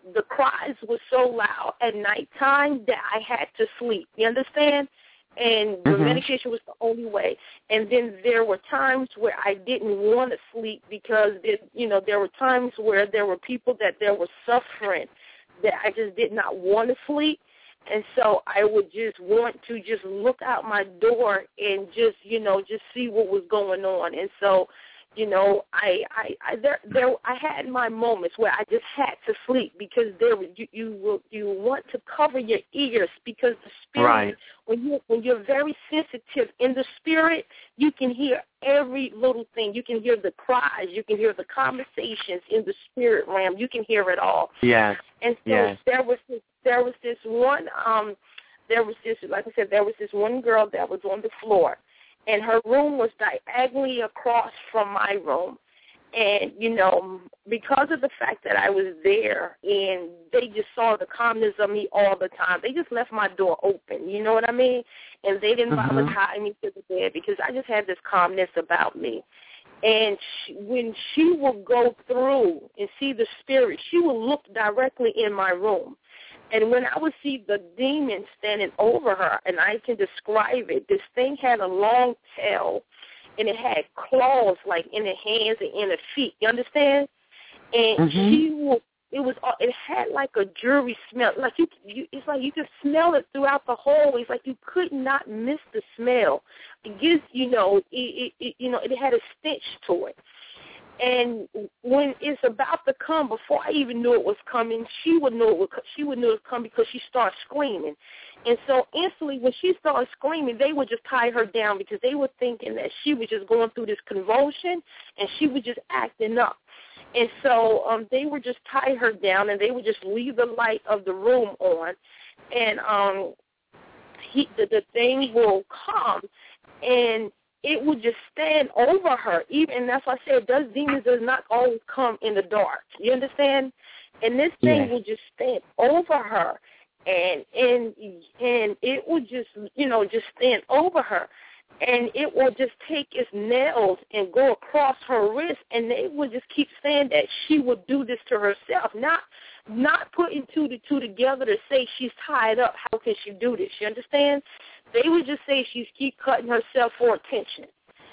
C: the cries were so loud at nighttime that I had to sleep. You understand? And the
B: mm-hmm.
C: medication was the only way. And then there were times where I didn't want to sleep because, it, you know, there were times where there were people that there were suffering that I just did not want to sleep. And so I would just want to just look out my door and just, you know, just see what was going on. And so, you know, I I, I there there I had my moments where I just had to sleep because there you you will you want to cover your ears because the spirit
B: right.
C: when you when you're very sensitive in the spirit, you can hear every little thing. You can hear the cries, you can hear the conversations in the spirit realm. You can hear it all.
B: Yes.
C: And so
B: yes.
C: there was this there was this one um there was this like I said there was this one girl that was on the floor. And her room was diagonally across from my room. And, you know, because of the fact that I was there and they just saw the calmness of me all the time, they just left my door open, you know what I mean? And they didn't
B: mm-hmm.
C: bother tying me to the bed because I just had this calmness about me. And she, when she would go through and see the spirit, she would look directly in my room. And when I would see the demon standing over her, and I can describe it, this thing had a long tail, and it had claws like in the hands and in the feet. You understand? And
B: mm-hmm.
C: she would. It was. It had like a jewelry smell. Like you, you, it's like you could smell it throughout the hallway. It's like you could not miss the smell. It gives, you know, it, it, it you know, it had a stench to it. And when it's about to come, before I even knew it was coming, she would know it would, she would know it was coming because she started screaming. And so instantly when she started screaming, they would just tie her down because they were thinking that she was just going through this convulsion and she was just acting up. And so um, they would just tie her down and they would just leave the light of the room on. And um, he, the, the thing will come and it would just stand over her. Even and that's why I said those demons does not always come in the dark. You understand? And this thing
B: yes.
C: will just stand over her, and and and it would just you know just stand over her, and it will just take its nails and go across her wrist, and they would just keep saying that she would do this to herself, not not putting two to two together to say she's tied up. How can she do this? You understand? They would just say she's keep cutting herself for attention.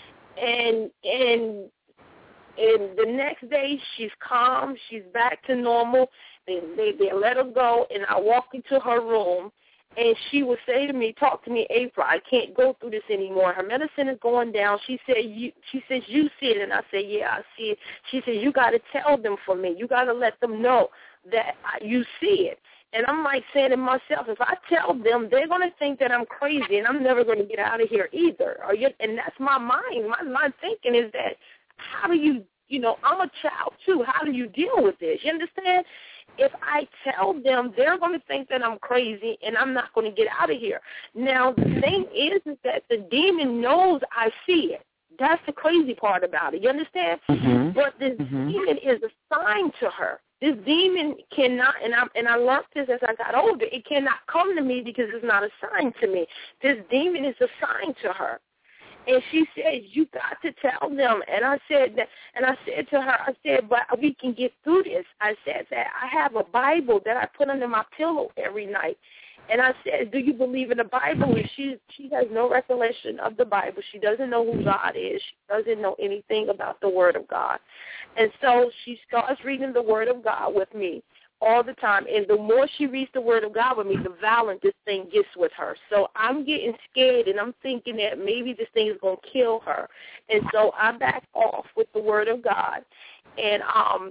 C: And and and the next day she's calm, she's back to normal. They, they they let her go, and I walk into her room, and she would say to me, "Talk to me, April. I can't go through this anymore. Her medicine is going down." She said, "You." She says, "You see it," and I said, "Yeah, I see it." She said, "You got to tell them for me. You got to let them know that I, you see it." And I'm like saying to myself, if I tell them, they're going to think that I'm crazy, and I'm never going to get out of here either. Or you, and that's my mind. My mind thinking is that how do you, you know, I'm a child too. How do you deal with this? You understand? If I tell them, they're going to think that I'm crazy, and I'm not going to get out of here. Now, the thing is, is that the demon knows I see it. That's the crazy part about it. You understand?
B: Mm-hmm.
C: But this
B: mm-hmm.
C: demon is assigned to her. This demon cannot, and I and I learned this as I got older, it cannot come to me because it's not assigned to me. This demon is assigned to her. And she said, "You got to tell them." And I said that, and I said to her, I said, "But we can get through this." I said that I have a Bible that I put under my pillow every night. And I said, "Do you believe in the Bible?" And she she has no recollection of the Bible. She doesn't know who God is. She doesn't know anything about the Word of God. And so she starts reading the Word of God with me all the time. And the more she reads the Word of God with me, the violent this thing gets with her. So I'm getting scared, and I'm thinking that maybe this thing is going to kill her. And so I back off with the Word of God. And um,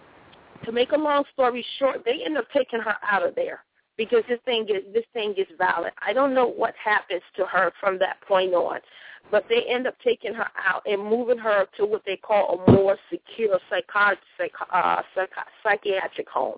C: to make a long story short, they end up taking her out of there. Because this thing gets this thing gets violent. I don't know what happens to her from that point on, but they end up taking her out and moving her to what they call a more secure psychi- psych- uh, psych- psychiatric home.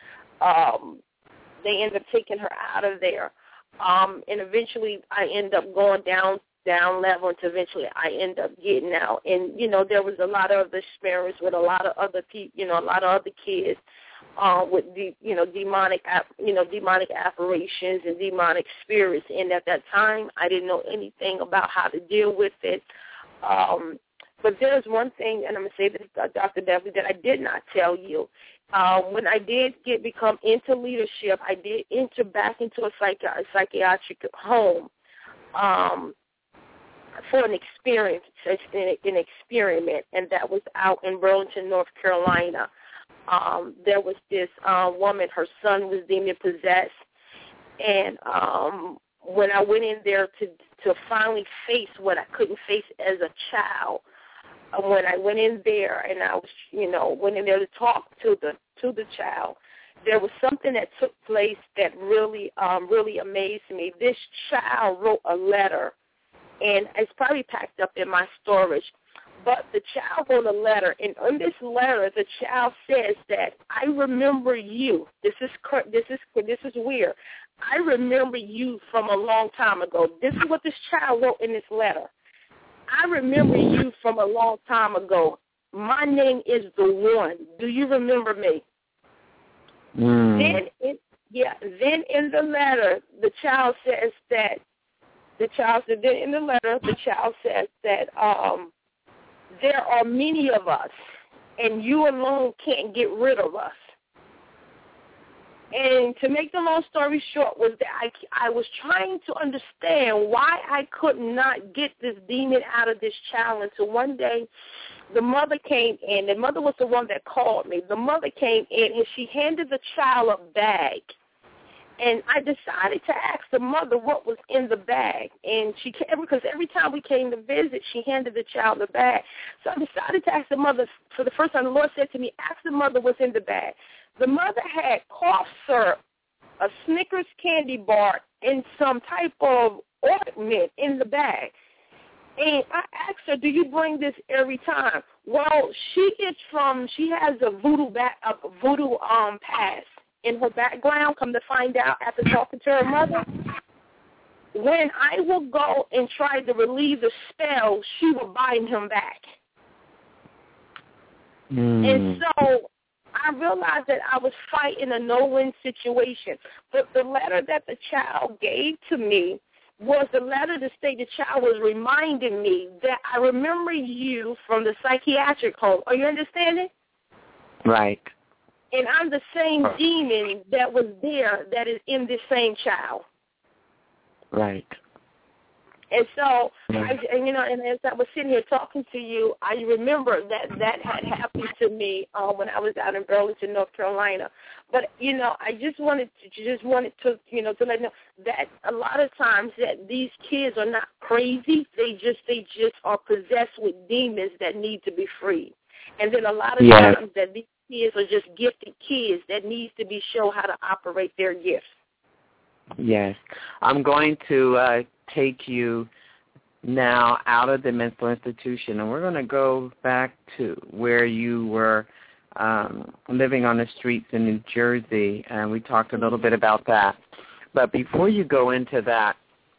C: Um, they end up taking her out of there, um, and eventually I end up going down down level until eventually I end up getting out. And you know there was a lot of other experience with a lot of other people, you know, a lot of other kids. Uh, with the you know demonic you know demonic apparitions and demonic spirits, and at that time I didn't know anything about how to deal with it. Um, but there's one thing, and I'm gonna say this, uh, Doctor Beverly, that I did not tell you. uh, when I did get become into leadership, I did enter back into a, psychi- a psychiatric home um, for an experience, an experiment, and that was out in Burlington, North Carolina. Um, there was this uh, woman, her son was demon-possessed, and um, when I went in there to to finally face what I couldn't face as a child, uh, when I went in there and I was, you know, went in there to talk to the to the child, there was something that took place that really, um, really amazed me. This child wrote a letter, and it's probably packed up in my storage. But the child wrote a letter, and on this letter, the child says that I remember you. This is this is this is weird. I remember you from a long time ago. This is what this child wrote in this letter. I remember you from a long time ago. My name is the One. Do you remember me?
B: Mm.
C: Then, it, yeah. Then in the letter, the child says that the child said. Then in the letter, the child says that. Um, There are many of us, and you alone can't get rid of us. And to make the long story short was that I, I was trying to understand why I could not get this demon out of this child until one day the mother came in. The mother was the one that called me. The mother came in, and she handed the child a bag. And I decided to ask the mother what was in the bag. And she came, because every time we came to visit, she handed the child the bag. So I decided to ask the mother, for the first time, the Lord said to me, ask the mother what's in the bag. The mother had cough syrup, a Snickers candy bar, and some type of ointment in the bag. And I asked her, do you bring this every time? Well, she is from, she has a voodoo, back, a voodoo um, past in her background. Come to find out after talking to her mother, when I will go and try to relieve the spell, she will bind him back.
B: Mm.
C: And so I realized that I was fighting a no-win situation. But the letter that the child gave to me was the letter to state the child was reminding me that I remember you from the psychiatric home. Are you understanding?
B: Right.
C: And I'm the same demon that was there that is in this same child.
B: Right.
C: And so,
B: right.
C: I, and, you know, and as I was sitting here talking to you, I remember that that had happened to me uh, when I was out in Burlington, North Carolina. But, you know, I just wanted to just wanted to, you know, to let you know that a lot of times that these kids are not crazy. They just they just are possessed with demons that need to be freed. And then a lot of
B: yes.
C: times that these kids are just gifted kids that needs to be shown how to operate their gifts.
B: Yes. I'm going to uh, take you now out of the mental institution, and we're going to go back to where you were um, living on the streets in New Jersey, and we talked a little bit about that. But before you go into that,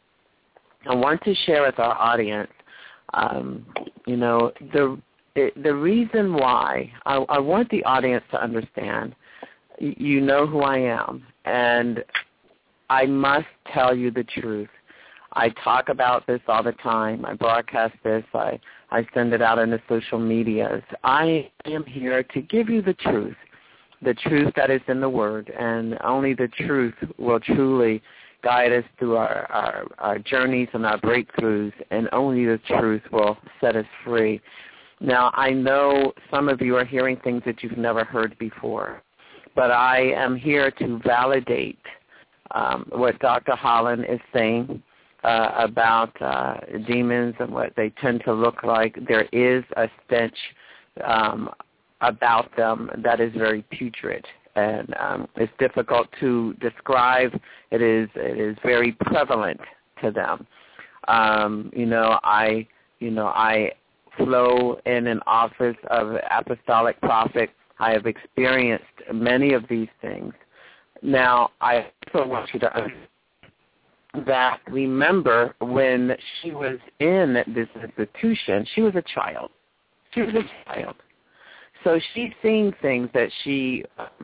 B: I want to share with our audience, um, you know, the the reason why I, I want the audience to understand, you know who I am, and I must tell you the truth. I talk about this all the time. I broadcast this. I, I send it out in the social medias. I am here to give you the truth, the truth that is in the Word, and only the truth will truly guide us through our, our, our journeys and our breakthroughs, and only the truth will set us free. Now, I know some of you are hearing things that you've never heard before, but I am here to validate um, what Doctor Holland is saying uh, about uh, demons and what they tend to look like. There is a stench um, about them that is very putrid, and um, it's difficult to describe. It is it is very prevalent to them. Um, you know, I you know I. flow in an office of apostolic prophet. I have experienced many of these things. Now, I also want you to understand that remember when she was in this institution, she was a child. She was a child. So she's seeing things that she,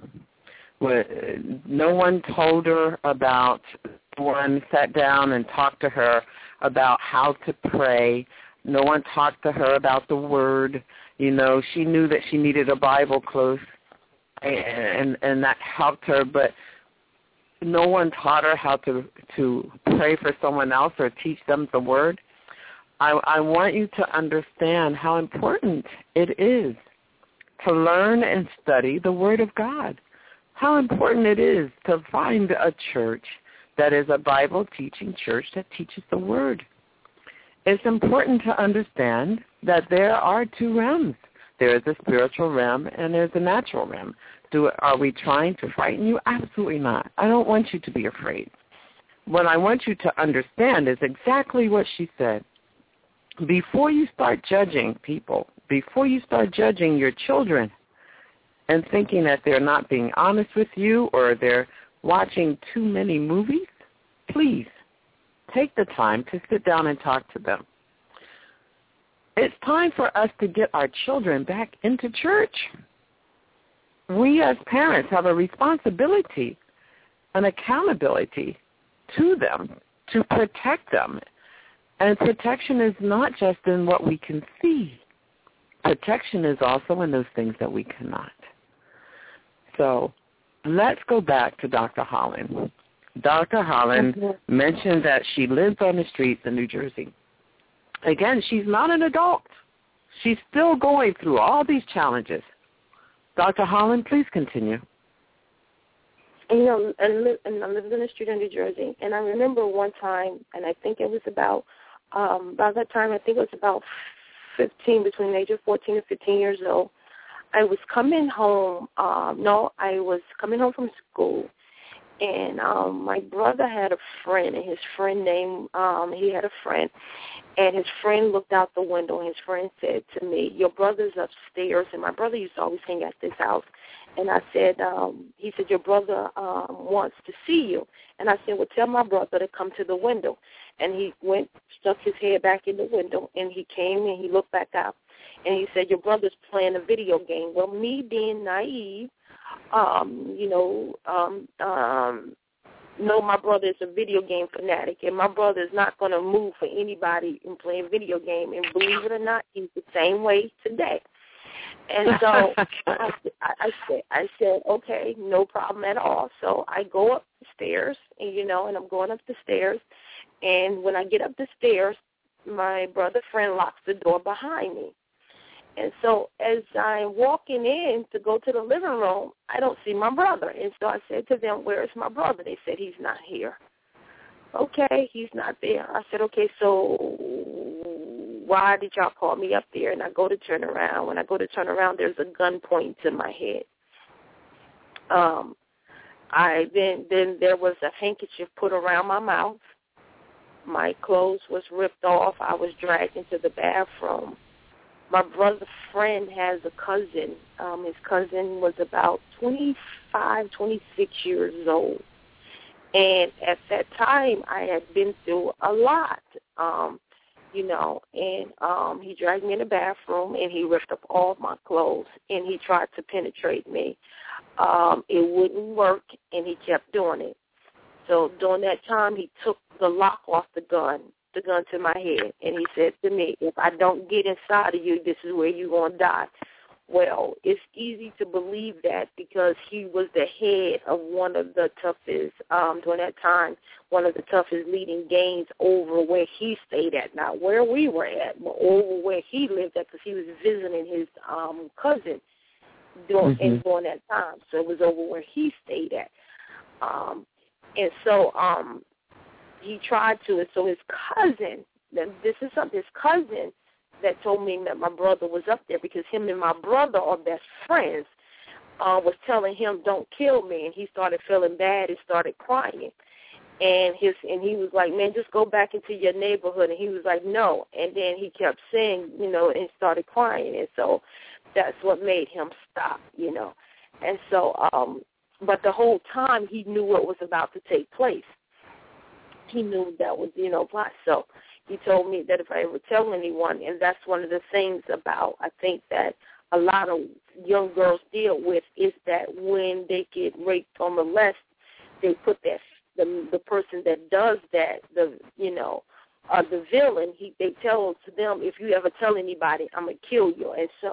B: um, no one told her about. No one sat down and talked to her about how to pray. No one talked to her about the Word. You know, she knew that she needed a Bible close and and that helped her, but no one taught her how to, to pray for someone else or teach them the word. I, I want you to understand how important it is to learn and study the Word of God, how important it is to find a church that is a Bible-teaching church that teaches the Word. It's important to understand that there are two realms. There is a spiritual realm and there's a natural realm. Do, are we trying to frighten you? Absolutely not. I don't want you to be afraid. What I want you to understand is exactly what she said. Before you start judging people, before you start judging your children and thinking that they're not being honest with you or they're watching too many movies, please take the time to sit down and talk to them. It's time for us to get our children back into church. We as parents have a responsibility, an accountability to them to protect them. And protection is not just in what we can see. Protection is also in those things that we cannot. So let's go back to Doctor Holland. Doctor Holland mm-hmm. mentioned that she lives on the streets in New Jersey. Again, she's not an adult. She's still going through all these challenges. Doctor Holland, please continue.
C: And, you know, and, li- and I lived on the street in New Jersey, and I remember one time, and I think it was about, um, by that time, I think it was about fifteen, between the age of fourteen and fifteen years old. I was coming home, um, no, I was coming home from school, and um, my brother had a friend, and his friend named, um, he had a friend, and his friend looked out the window, and his friend said to me, your brother's upstairs, and my brother used to always hang at this house. And I said, um, he said, your brother um, wants to see you. And I said, well, tell my brother to come to the window. And he went, stuck his head back in the window, and he came and he looked back out. And he said, your brother's playing a video game. Well, me being naive, um, you know, um, um, know my brother is a video game fanatic, and my brother is not going to move for anybody in playing video game. And believe it or not, he's the same way today. And so I, I said, I said, okay, no problem at all. So I go up the stairs, and you know, and I'm going up the stairs. And when I get up the stairs, my brother friend locks the door behind me. And so as I'm walking in to go to the living room, I don't see my brother. And so I said to them, where is my brother? They said, he's not here. Okay, he's not there. I said, okay, so why did y'all call me up there? And I go to turn around. When I go to turn around, there's a gun pointing to my head. Um, I then then there was a handkerchief put around my mouth. My clothes was ripped off. I was dragged into the bathroom. My brother's friend has a cousin. Um, his cousin was about twenty-five, twenty-six years old. And at that time, I had been through a lot, um, you know, and um, he dragged me in the bathroom, and he ripped up all of my clothes, and he tried to penetrate me. Um, it wouldn't work, and he kept doing it. So during that time, he took the lock off the gun, the gun to my head, and he said to me, if I don't get inside of you, this is where you're going to die. Well, it's easy to believe that because he was the head of one of the toughest, um, during that time, one of the toughest leading gangs over where he stayed at, not where we were at, but over where he lived at, because he was visiting his um, cousin during, mm-hmm. and during that time. So it was over where he stayed at. Um, and so um, he tried to, and so his cousin, this is something, his cousin, that told me that my brother was up there because him and my brother are best friends, uh, was telling him, don't kill me. And he started feeling bad and started crying. And his and he was like, man, just go back into your neighborhood. And he was like, no. And then he kept saying, you know, and started crying. And so that's what made him stop, you know. And so, um, but the whole time he knew what was about to take place. He knew that was, you know, why. So he told me that if I ever tell anyone, and that's one of the things about, I think, that a lot of young girls deal with, is that when they get raped or molested, they put that the the person that does that, the you know, uh, the villain, he they tell to them, if you ever tell anybody, I'm gonna kill you. And so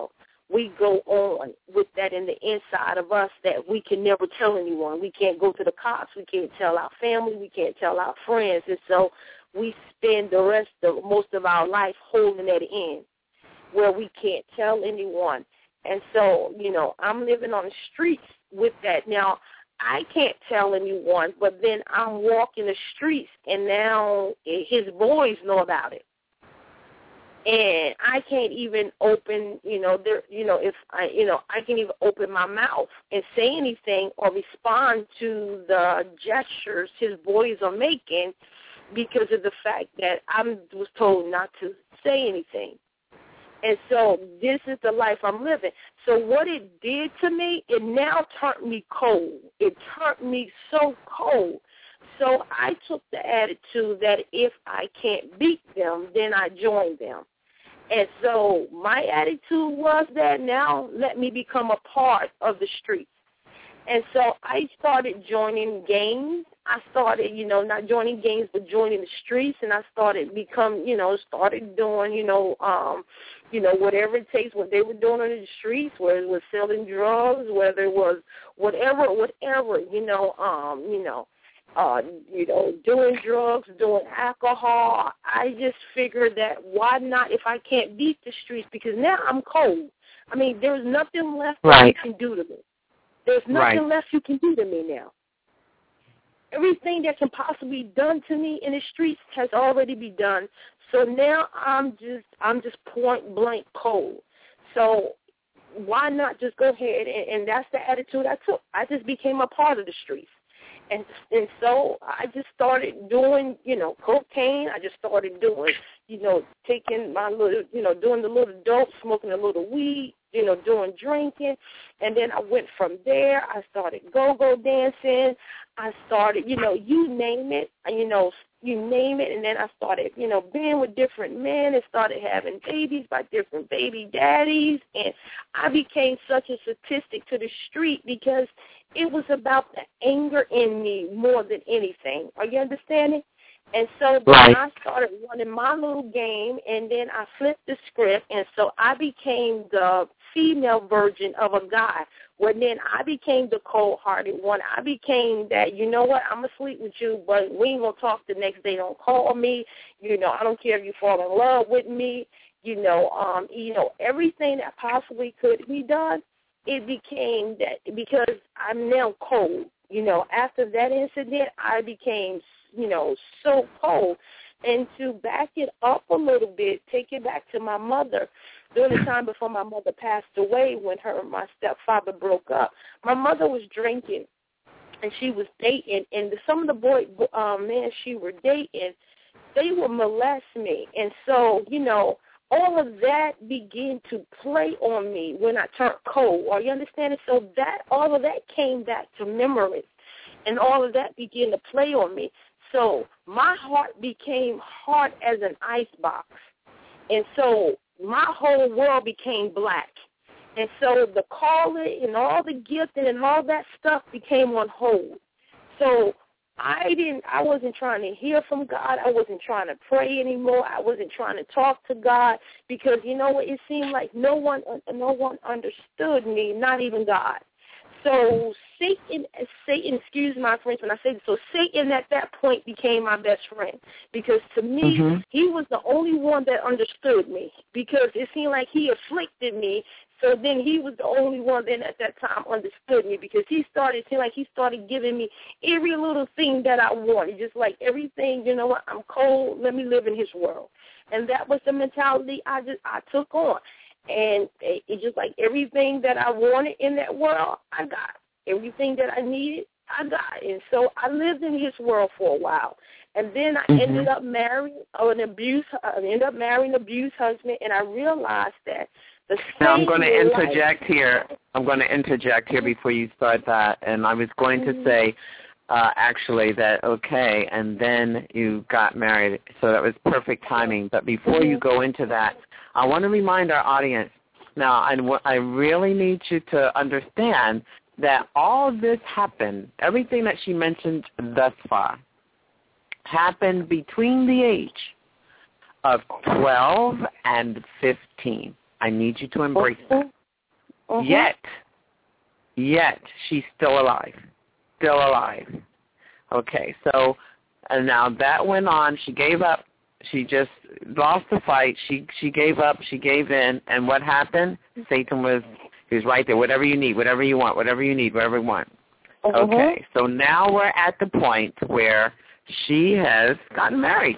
C: we go on with that in the inside of us that we can never tell anyone. We can't go to the cops. We can't tell our family. We can't tell our friends. And so we spend the rest of most of our life holding that in where we can't tell anyone. And so, you know, I'm living on the streets with that. Now, I can't tell anyone, but then I'm walking the streets, and now his boys know about it. And I can't even open, you know, there, you know, if I, you know, I can't even open my mouth and say anything or respond to the gestures his boys are making because of the fact that I was told not to say anything. And so this is the life I'm living. So what it did to me, it now turned me cold. It turned me so cold. So I took the attitude that if I can't beat them, then I join them. And so my attitude was that now let me become a part of the streets. And so I started joining gangs. I started, you know, not joining gangs, but joining the streets, and I started become, you know, started doing, you know, um, you know, whatever it takes, what they were doing on the streets, whether it was selling drugs, whether it was whatever, whatever, you know, um, you know, uh, you know, doing drugs, doing alcohol. I just figured that why not if I can't beat the streets, because now I'm cold. I mean, there's nothing left
B: right.
C: that you can do to me. There's nothing
B: right.
C: left you can do to me now. Everything that can possibly be done to me in the streets has already been done. So now I'm just I'm just point blank cold. So why not just go ahead and, and that's the attitude I took. I just became a part of the streets. And and so I just started doing, you know, cocaine. I just started doing, you know, taking my little, you know, doing the little dope, smoking a little weed, you know, doing drinking. And then I went from there. I started go-go dancing. I started, you know, you name it, you know, you name it. And then I started, you know, being with different men and started having babies by different baby daddies. And I became such a statistic to the street because it was about the anger in me more than anything. Are you understanding? And so then
B: right.
C: I started running my little game, and then I flipped the script, and so I became the female version of a guy. Well, then I became the cold-hearted one. I became that, you know what, I'm going to sleep with you, but we ain't going to talk the next day. Don't call me. You know, I don't care if you fall in love with me. You know, um, you know, everything that possibly could be done, it became that because I'm now cold. You know, after that incident, I became, you know, so cold. And to back it up a little bit, take it back to my mother, during the time before my mother passed away when her and my stepfather broke up, my mother was drinking, and she was dating, and some of the boy um, men she were dating, they would molest me. And so, you know, all of that began to play on me when I turned cold. Are you understanding? So that all of that came back to memories, and all of that began to play on me. So my heart became hard as an icebox, and so my whole world became black. And so the calling and all the gifting and all that stuff became on hold. So I didn't. I wasn't trying to hear from God. I wasn't trying to pray anymore. I wasn't trying to talk to God because, you know what, it seemed like no one, no one understood me, not even God. So Satan, Satan, excuse my French when I say this, so Satan at that point became my best friend because to me,
B: mm-hmm.
C: he was the only one that understood me because it seemed like he afflicted me. So then he was the only one then at that time understood me because he started, it seemed like he started giving me every little thing that I wanted, just like everything, you know what, I'm cold, let me live in his world. And that was the mentality I just I took on. And it's just like everything that I wanted in that world, I got. Everything that I needed, I got. And so I lived in his world for a while. And then I mm-hmm. ended up marrying an abuse. I ended up marrying an abused husband, and I realized that the
B: Now I'm going to interject
C: life,
B: here. I'm going to interject here before you start that. And I was going
C: mm-hmm.
B: to say, uh, actually, that okay, and then you got married, so that was perfect timing. But before mm-hmm. you go into that, I want to remind our audience, now I, I really need you to understand that all of this happened, everything that she mentioned thus far, happened between the age of twelve and fifteen. I need you to embrace that.
C: Mm-hmm.
B: Yet, yet, she's still alive. Still alive. Okay, so and now that went on. She gave up. She just lost the fight. She she gave up. She gave in. And what happened? Satan was, he was right there. Whatever you need, whatever you want, whatever you need, whatever you want.
C: Mm-hmm.
B: Okay, so now we're at the point where she has gotten married.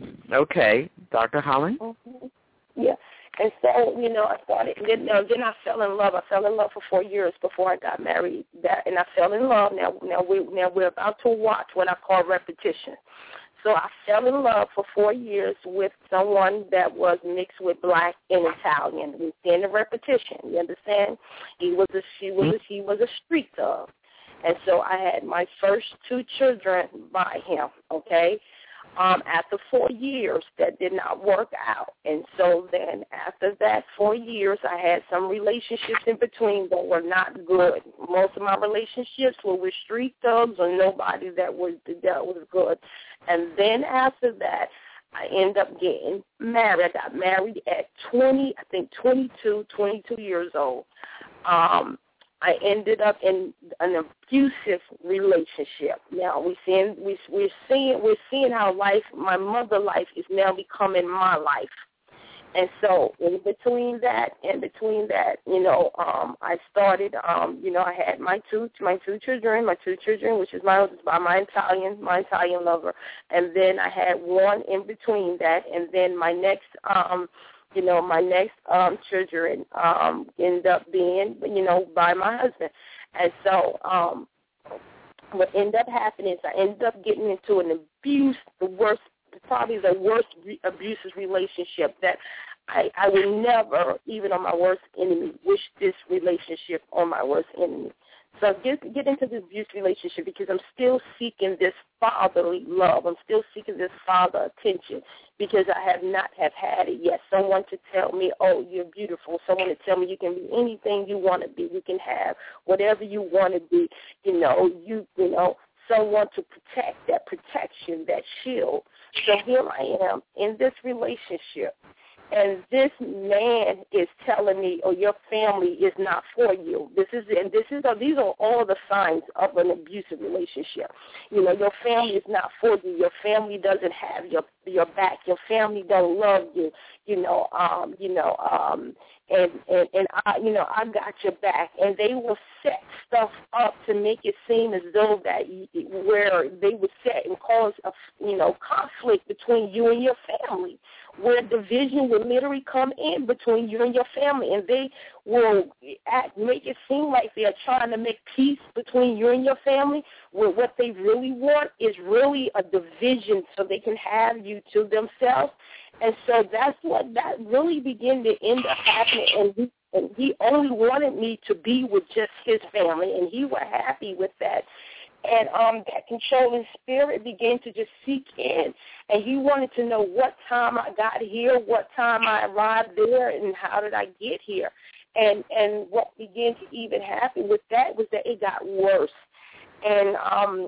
B: Okay, Doctor Holland?
C: Mm-hmm. Yeah. And so, you know, I started, then, uh, then I fell in love. I fell in love for four years before I got married. That, and I fell in love. Now, now, we, now we're about to watch what I call repetition. So I fell in love for four years with someone that was mixed with black and Italian. We see in the repetition. You understand? He was a, she was a, he was a street thug. And so I had my first two children by him, okay? Um, after four years, that did not work out. And so then after that four years, I had some relationships in between that were not good. Most of my relationships were with street thugs or nobody that was, that was good. And then after that, I ended up getting married. I got married at twenty, I think twenty-two, twenty-two years old. Um, I ended up in an abusive relationship. Now we seeing we we're seeing we're seeing how life, my mother life, is now becoming my life. And so in between that, in between that, you know, um, I started, um, you know, I had my two my two children, my two children, which is my by my Italian my Italian lover, and then I had one in between that, and then my next. Um, You know, my next um, children um, ended up being, you know, by my husband. And so um, what ended up happening is I ended up getting into an abuse, the worst, probably the worst re- abusive relationship that I, I would never, even on my worst enemy, wish this relationship on my worst enemy. So get get into this abuse relationship because I'm still seeking this fatherly love. I'm still seeking this father attention because I have not have had it yet. Someone to tell me, oh, you're beautiful. Someone to tell me you can be anything you want to be. You can have whatever you want to be. You know, you you know, someone to protect, that protection, that shield. So here I am in this relationship. And this man is telling me, "Oh, your family is not for you." This is, and this is, these are all the signs of an abusive relationship. You know, your family is not for you. Your family doesn't have your your back. Your family don't love you. You know, um, you know, um, and and and I, you know, I got your back. And they will set stuff up to make it seem as though that where they would set and cause a, you know, conflict between you and your family, where division will literally come in between you and your family, and they will act, make it seem like they're trying to make peace between you and your family, where what they really want is really a division so they can have you to themselves. And so that's what that really began to end up happening, and he, and he only wanted me to be with just his family, and he was happy with that. And um, that controlling spirit began to just seek in. And he wanted to know what time I got here, what time I arrived there, and how did I get here. And and what began to even happen with that was that it got worse. And um,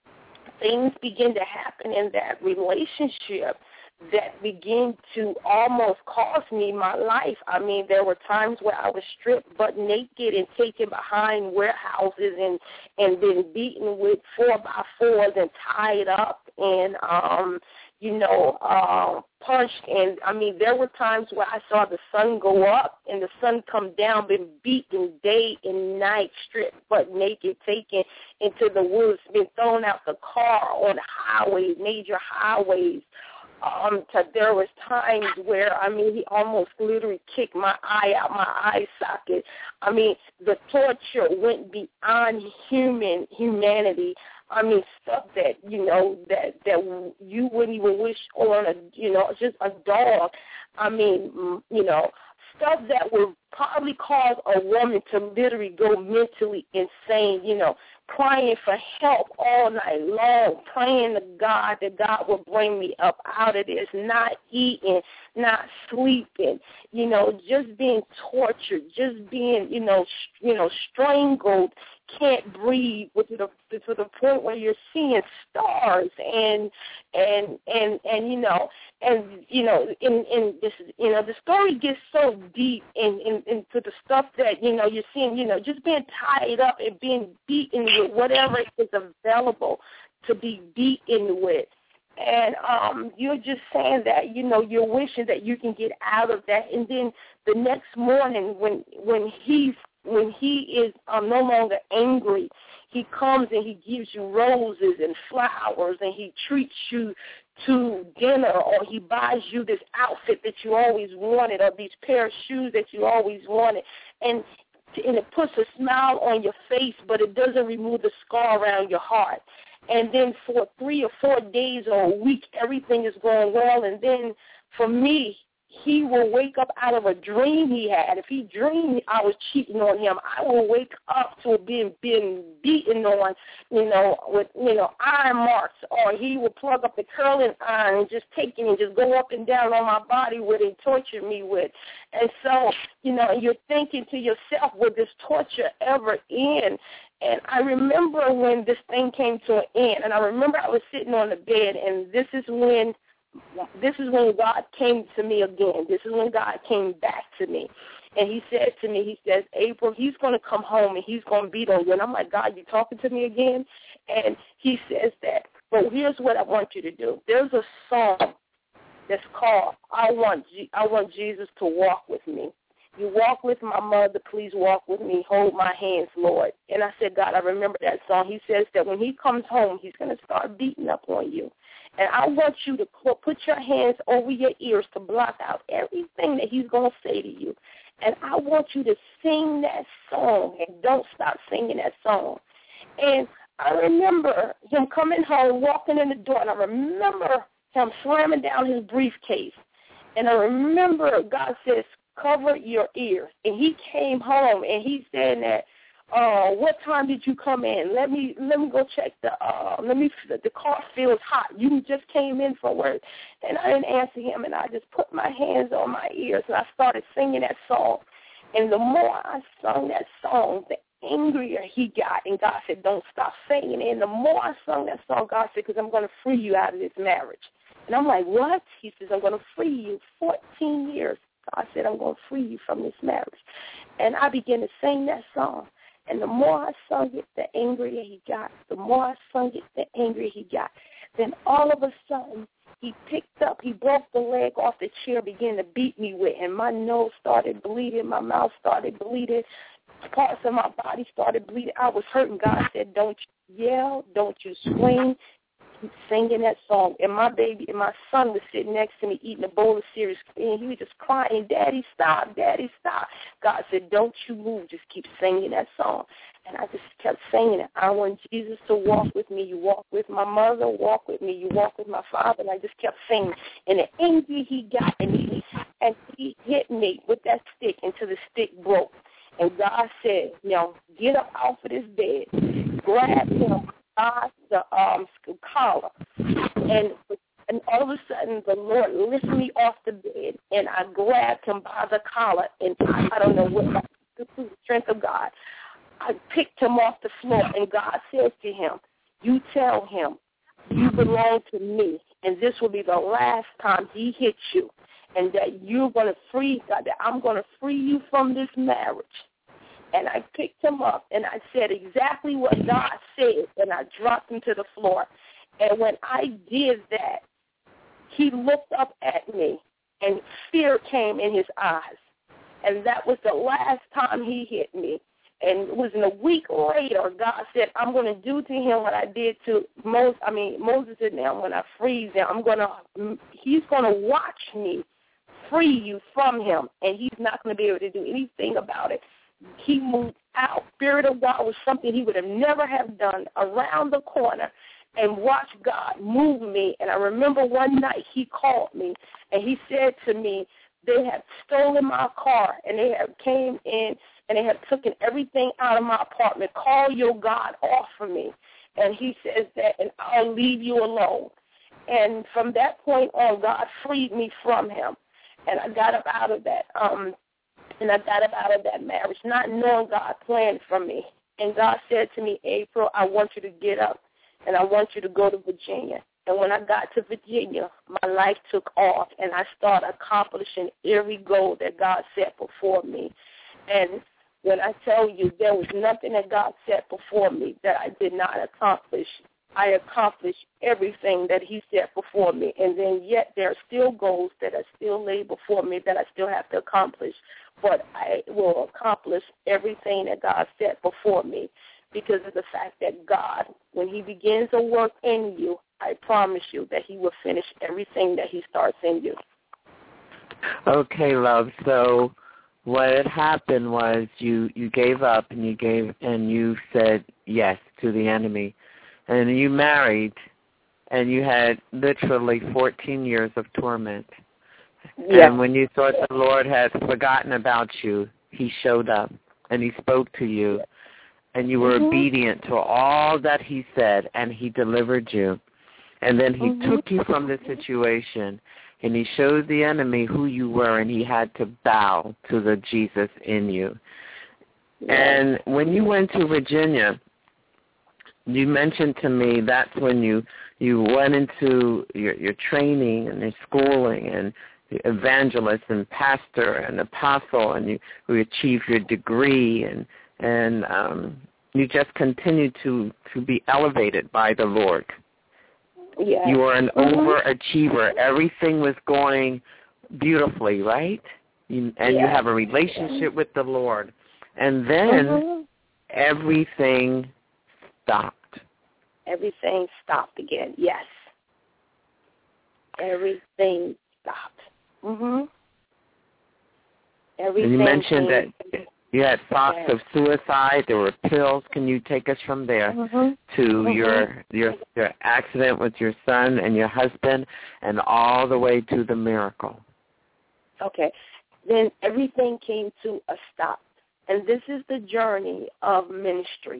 C: things began to happen in that relationship that began to almost cost me my life. I mean, there were times where I was stripped butt naked and taken behind warehouses and, and been beaten with four by fours and tied up and, um, you know, uh, punched. And, I mean, there were times where I saw the sun go up and the sun come down, been beaten day and night, stripped butt naked, taken into the woods, been thrown out the car on highways, major highways. Um, to, there was times where, I mean, he almost literally kicked my eye out, my eye socket. I mean, the torture went beyond human humanity. I mean, stuff that, you know, that, that you wouldn't even wish on, a, you know, just a dog. I mean, you know, stuff that would probably cause a woman to literally go mentally insane, you know, crying for help all night long, praying to God that God will bring me up out of this, not eating, not sleeping, you know, just being tortured, just being, you know, sh- you know, strangled can't breathe, to the to the point where you're seeing stars and and and and you know and you know in in this you know the story gets so deep in, in into the stuff that you know you're seeing, you know, just being tied up and being beaten with whatever is available to be beaten with. And um, you're just saying that, you know, you're wishing that you can get out of that. And then the next morning when when he's when he is um, no longer angry, he comes and he gives you roses and flowers, and he treats you to dinner, or he buys you this outfit that you always wanted, or these pair of shoes that you always wanted. And and it puts a smile on your face, but it doesn't remove the scar around your heart. And then for three or four days or a week, everything is going well. And then for me, he will wake up out of a dream he had. If he dreamed I was cheating on him, I will wake up to being being beaten on, you know, with, you know, iron marks. Or he will plug up the curling iron and just take it and just go up and down on my body with it and torture me with. And so, you know, you're thinking to yourself, will this torture ever end? And I remember when this thing came to an end, and I remember I was sitting on the bed, and this is when This is when God came to me again. This is when God came back to me. And he said to me, he says, April, he's going to come home and he's going to beat on you. And I'm like, God, you talking to me again? And he says that, but here's what I want you to do. There's a song that's called, I want, G- I want Jesus to walk with me. You walk with my mother, please walk with me. Hold my hands, Lord. And I said, God, I remember that song. He says that when he comes home, he's going to start beating up on you. And I want you to put your hands over your ears to block out everything that he's going to say to you. And I want you to sing that song, and don't stop singing that song. And I remember him coming home, walking in the door, and I remember him slamming down his briefcase. And I remember God says, cover your ears. And he came home, and he said that, Uh, what time did you come in? Let me let me go check the uh let me the car feels hot. You just came in from work. And I didn't answer him, and I just put my hands on my ears and I started singing that song. And the more I sung that song, the angrier he got. And God said, don't stop singing. And the more I sung that song, God said, because I'm going to free you out of this marriage. And I'm like, what? He says, I'm going to free you. fourteen years. God said, I'm going to free you from this marriage. And I began to sing that song. And the more I sung it, the angrier he got. The more I sung it, the angrier he got. Then all of a sudden, he picked up, he broke the leg off the chair, began to beat me with, and my nose started bleeding, my mouth started bleeding, parts of my body started bleeding. I was hurting. God said, don't you yell, don't you scream. Keep singing that song. And my baby and my son was sitting next to me eating a bowl of cereal, and he was just crying, Daddy, stop, Daddy, stop. God said, don't you move, just keep singing that song. And I just kept singing it. I want Jesus to walk with me. You walk with my mother, walk with me. You walk with my father. And I just kept singing. And the angry he got, and he, and he hit me with that stick until the stick broke. And God said, you know, get up off of this bed, grab him by the um, collar, and and all of a sudden the Lord lifted me off the bed, and I grabbed him by the collar, and I, I don't know what, this is the strength of God. I picked him off the floor, and God says to him, you tell him you belong to me, and this will be the last time he hits you, and that you're going to free, God, that I'm going to free you from this marriage. And I picked him up, and I said exactly what God said, and I dropped him to the floor. And when I did that, he looked up at me, and fear came in his eyes. And that was the last time he hit me. And it was in a week later, God said, I'm going to do to him what I did to Moses. I mean, Moses and them when I freed them. I'm going to, he's going to watch me free you from him, and he's not going to be able to do anything about it. He moved out. Spirit of God was something he would have never have done around the corner and watch God move me. And I remember one night he called me, and he said to me, they had stolen my car, and they had came in, and they had taken everything out of my apartment. Call your God off of me. And he says that, and I'll leave you alone. And from that point on, God freed me from him. And I got up out of that um And I got up out of that marriage, not knowing God's plan for me. And God said to me, April, I want you to get up, and I want you to go to Virginia. And when I got to Virginia, my life took off, and I started accomplishing every goal that God set before me. And when I tell you there was nothing that God set before me that I did not accomplish, I accomplished everything that he set before me. And then yet there are still goals that are still laid before me that I still have to accomplish. But I will accomplish everything that God set before me because of the fact that God, when he begins a work in you, I promise you that he will finish everything that he starts in you.
B: Okay, love. So what had happened was you, you gave up and you gave and you said yes to the enemy. And you married and you had literally fourteen years of torment.
C: Yeah.
B: And when you thought the Lord had forgotten about you, he showed up and he spoke to you. And you were mm-hmm. obedient to all that he said, and he delivered you. And then he mm-hmm. took you from the situation, and he showed the enemy who you were, and he had to bow to the Jesus in you. Yeah. And when you went to Virginia, you mentioned to me that's when you, you went into your, your training and your schooling and evangelist and pastor and apostle, and you, you achieved your degree, and and um, you just continued to, to be elevated by the Lord.
C: Yeah.
B: You were an
C: mm-hmm.
B: overachiever. Everything was going beautifully, right? You, and
C: yeah.
B: you have a relationship with the Lord. And then mm-hmm. everything stopped.
C: Everything stopped again, yes. Everything stopped. Mm-hmm. Everything.
B: And you mentioned
C: came,
B: that you had thoughts yes. of suicide. There were pills. Can you take us from there
C: mm-hmm.
B: to
C: mm-hmm.
B: your your your accident with your son and your husband, and all the way to the miracle?
C: Okay. Then everything came to a stop, and this is the journey of ministry.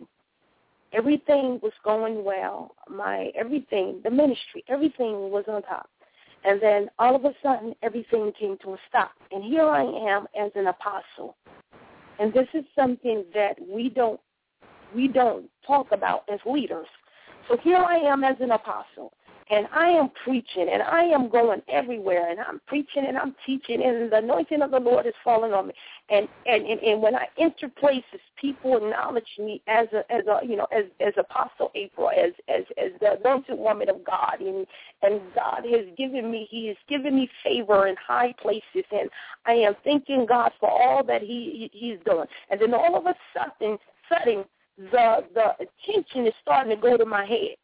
C: Everything was going well. My everything, the ministry, everything was on top. And then all of a sudden, everything came to a stop. And here I am as an apostle. And this is something that we don't we don't talk about as leaders. So here I am as an apostle, and I am preaching, and I am going everywhere, and I'm preaching, and I'm teaching, and the anointing of the Lord is falling on me. And and, and, and when I enter places, people acknowledge me as a as a you know as as Apostle April, as as as the anointed woman of God, and and God has given me He has given me favor in high places, and I am thanking God for all that He He's doing. And then all of a sudden, sudden the the attention is starting to go to my head.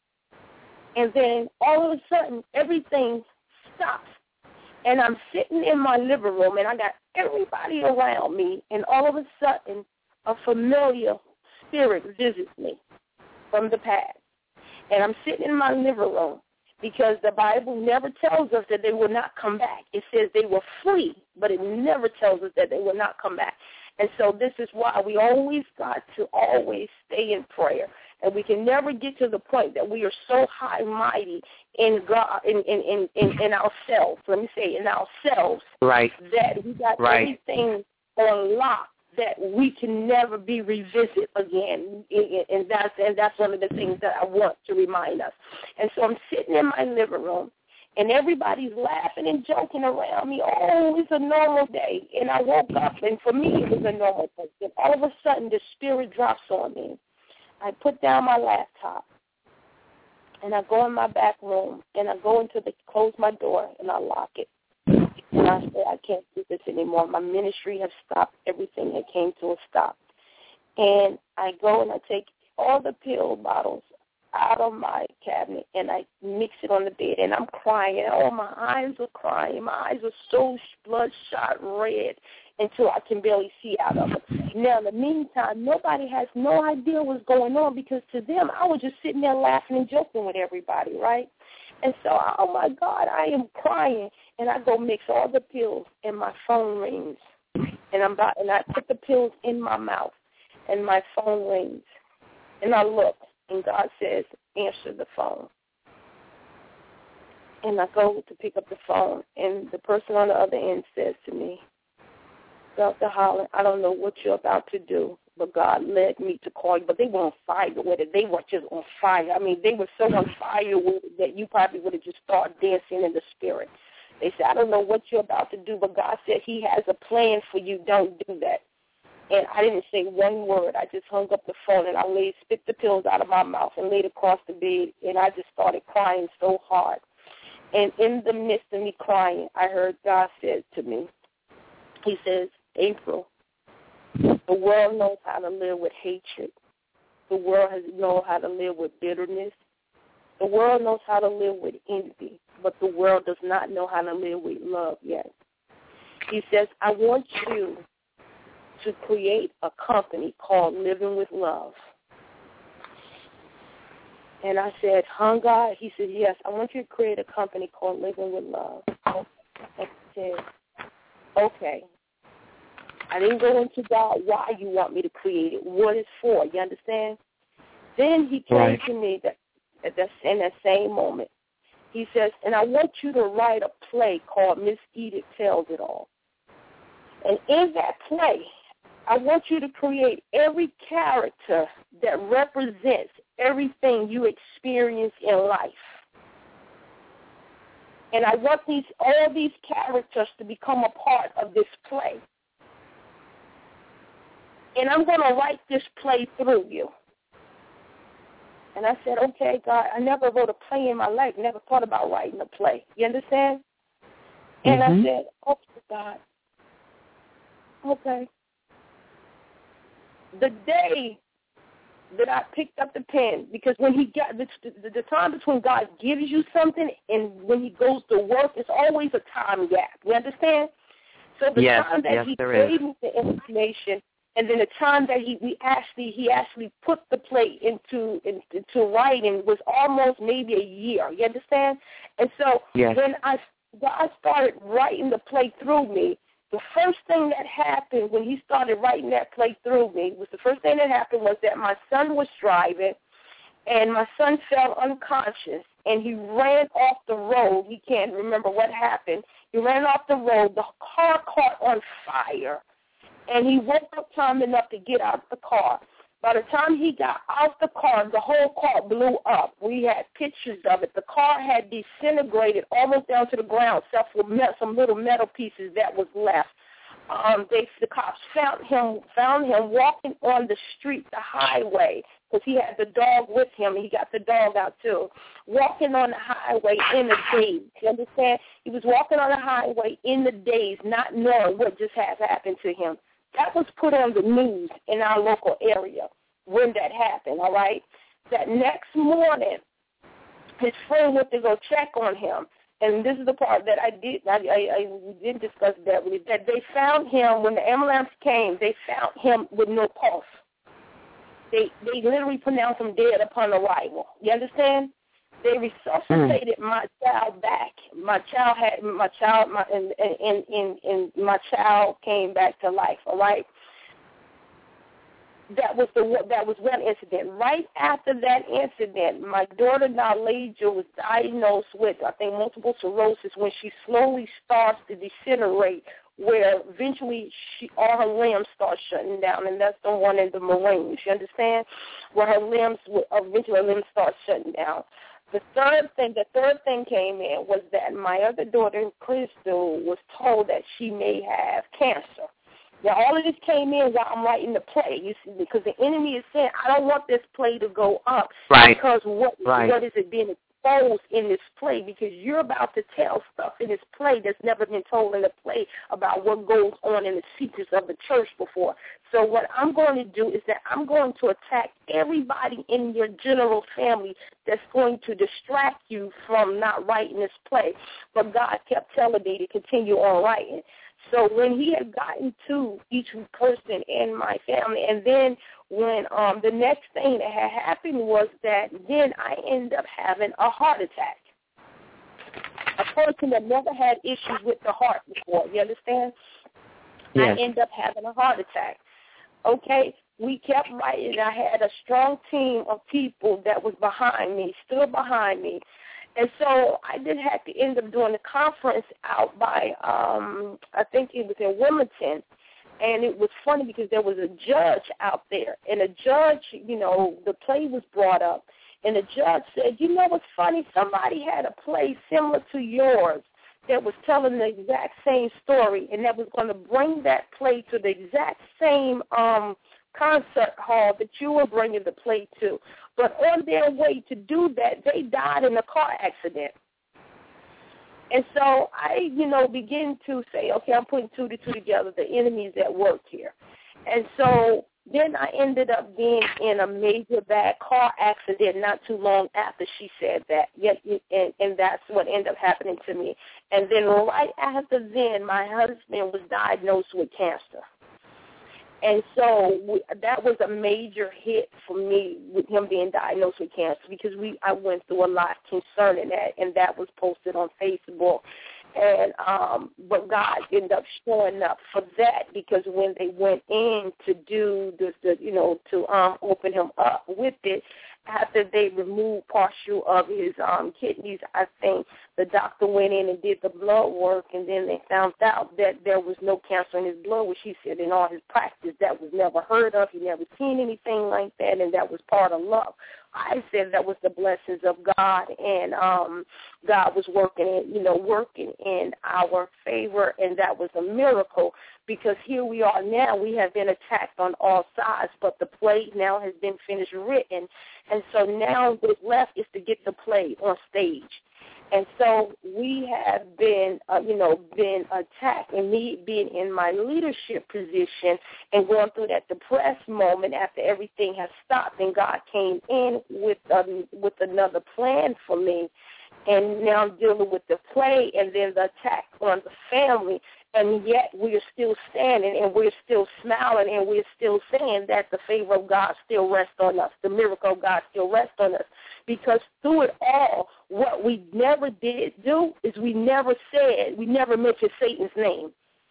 C: And then all of a sudden, everything stops. And I'm sitting in my living room, and I got everybody around me, and all of a sudden, a familiar spirit visits me from the past. And I'm sitting in my living room because the Bible never tells us that they will not come back. It says they will flee, but it never tells us that they will not come back. And so this is why we always got to always stay in prayer. And we can never get to the point that we are so high mighty in God, in in, in, in, in ourselves. Let me say, in ourselves,
B: right?
C: That we got
B: right.
C: everything on lock that we can never be revisited again. And that's and that's one of the things that I want to remind us. And so I'm sitting in my living room, and everybody's laughing and joking around me. Oh, it's a normal day. And I woke up, and for me, it was a normal day. And all of a sudden, the Spirit drops on me. I put down my laptop, and I go in my back room, and I go into the, close my door, and I lock it. And I say, I can't do this anymore. My ministry has stopped everything that came to a stop. And I go and I take all the pill bottles out of my cabinet, and I mix it on the bed, and I'm crying. Oh, my eyes are crying. My eyes are so bloodshot red until I can barely see out of it. Now, in the meantime, nobody has no idea what's going on because to them, I was just sitting there laughing and joking with everybody, right? And so, oh, my God, I am crying, and I go mix all the pills, and my phone rings. And, I'm about, and I put the pills in my mouth, and my phone rings. And I look, and God says, answer the phone. And I go to pick up the phone, and the person on the other end says to me, Doctor Holland, I don't know what you're about to do, but God led me to call you. But they were on fire with it. They were just on fire. I mean, they were so on fire with it that you probably would have just started dancing in the spirit. They said, I don't know what you're about to do, but God said he has a plan for you. Don't do that. And I didn't say one word. I just hung up the phone, and I laid, spit the pills out of my mouth and laid across the bed, and I just started crying so hard. And in the midst of me crying, I heard God said to me, he says, April, the world knows how to live with hatred. The world has knows how to live with bitterness. The world knows how to live with envy, but the world does not know how to live with love yet. He says, I want you to create a company called Living with Love. And I said, huh, God? He said, yes, I want you to create a company called Living with Love. And I said, okay. I didn't go into God why you want me to create it, what it's for, you understand? Then he came
B: right.
C: to me that, at that, in that same moment. He says, and I want you to write a play called Miss Edith Tells It All. And in that play, I want you to create every character that represents everything you experience in life. And I want these all these characters to become a part of this play. And I'm going to write this play through you. And I said, okay, God, I never wrote a play in my life, never thought about writing a play. You understand? And mm-hmm. I said, okay, God, okay. The day that I picked up the pen, because when he got, the, the, the time between God gives you something and when he goes to work, it's always a time gap. You understand? So the
B: yes,
C: time that
B: yes,
C: he
B: there
C: gave
B: is.
C: me the information, and then the time that he we actually he actually put the play into into writing was almost maybe a year. You understand? And so
B: yes.
C: when I God started writing the play through me, the first thing that happened when he started writing that play through me was the first thing that happened was that my son was driving, and my son fell unconscious, and he ran off the road. He can't remember what happened. He ran off the road. The car caught on fire, and he woke up time enough to get out of the car. By the time he got out the car, the whole car blew up. We had pictures of it. The car had disintegrated almost down to the ground, except for some little metal pieces that was left. Um, they, the cops found him, found him walking on the street, the highway, because he had the dog with him. He got the dog out too. Walking on the highway in the daze. You understand? He was walking on the highway in the daze, not knowing what just had happened to him. That was put on the news in our local area when that happened, all right? That next morning, his friend went to go check on him, and this is the part that I did I, I, I didn't discuss that with you, that they found him, when the ambulance came, they found him with no pulse. They they literally pronounced him dead upon arrival. You understand? They resuscitated mm. my child back. My child had my child, my and, and and and my child came back to life. All right. That was the that was one incident. Right after that incident, my daughter Nalaja was diagnosed with, I think, multiple sclerosis when she slowly starts to disintegrate, where eventually she, all her limbs start shutting down, and that's the one in the Marines. You understand? Where her limbs, eventually her limbs start shutting down. The third thing, the third thing came in was that my other daughter, Crystal, was told that she may have cancer. Now, all of this came in while I'm writing the play, you see, because the enemy is saying, I don't want this play to go up.
B: Right.
C: Because what,
B: right.
C: what is it being exposed in this play? Because you're about to tell stuff in this play that's never been told in the play about what goes on in the secrets of the church before. So what I'm going to do is that I'm going to attack everybody in your general family that's going to distract you from not writing this play. But God kept telling me to continue on writing. So when he had gotten to each person in my family, and then when um, the next thing that had happened was that then I ended up having a heart attack. A person that never had issues with the heart before, you understand?
B: Yes.
C: I ended up having a heart attack. Okay, we kept writing. I had a strong team of people that was behind me, stood behind me. And so I did have to end up doing the conference out by, um, I think it was in Wilmington. And it was funny because there was a judge out there, and a judge, you know, the play was brought up, and the judge said, you know what's funny? Somebody had a play similar to yours that was telling the exact same story, and that was going to bring that play to the exact same um, concert hall that you were bringing the play to. But on their way to do that, they died in a car accident. And so I, you know, begin to say, okay, I'm putting two to two together. The enemy is at work here. And so then I ended up being in a major bad car accident not too long after she said that. Yet, and, and that's what ended up happening to me. And then right after then, my husband was diagnosed with cancer. And so we, that was a major hit for me with him being diagnosed with cancer because we I went through a lot concerning that, and that was posted on Facebook. And um, but God ended up showing up for that because when they went in to do this, the, you know, to um, open him up with it, after they removed partial of his um, kidneys, I think the doctor went in and did the blood work, and then they found out that there was no cancer in his blood, which he said in all his practice that was never heard of. He never seen anything like that, and that was part of love. I said that was the blessings of God, and um, God was working, you know, working in our favor, and that was a miracle because here we are now. We have been attacked on all sides, but the play now has been finished written, and so now what's left is to get the play on stage. And so we have been, uh, you know, been attacked, and me being in my leadership position and going through that depressed moment after everything has stopped, and God came in with um, with another plan for me, and now I'm dealing with the play and then the attack on the family, and yet we are still standing and we're still smiling and we're still saying that the favor of God still rests on us, the miracle of God still rests on us. Because through it all, what we never did do is we never said, we never mentioned Satan's name.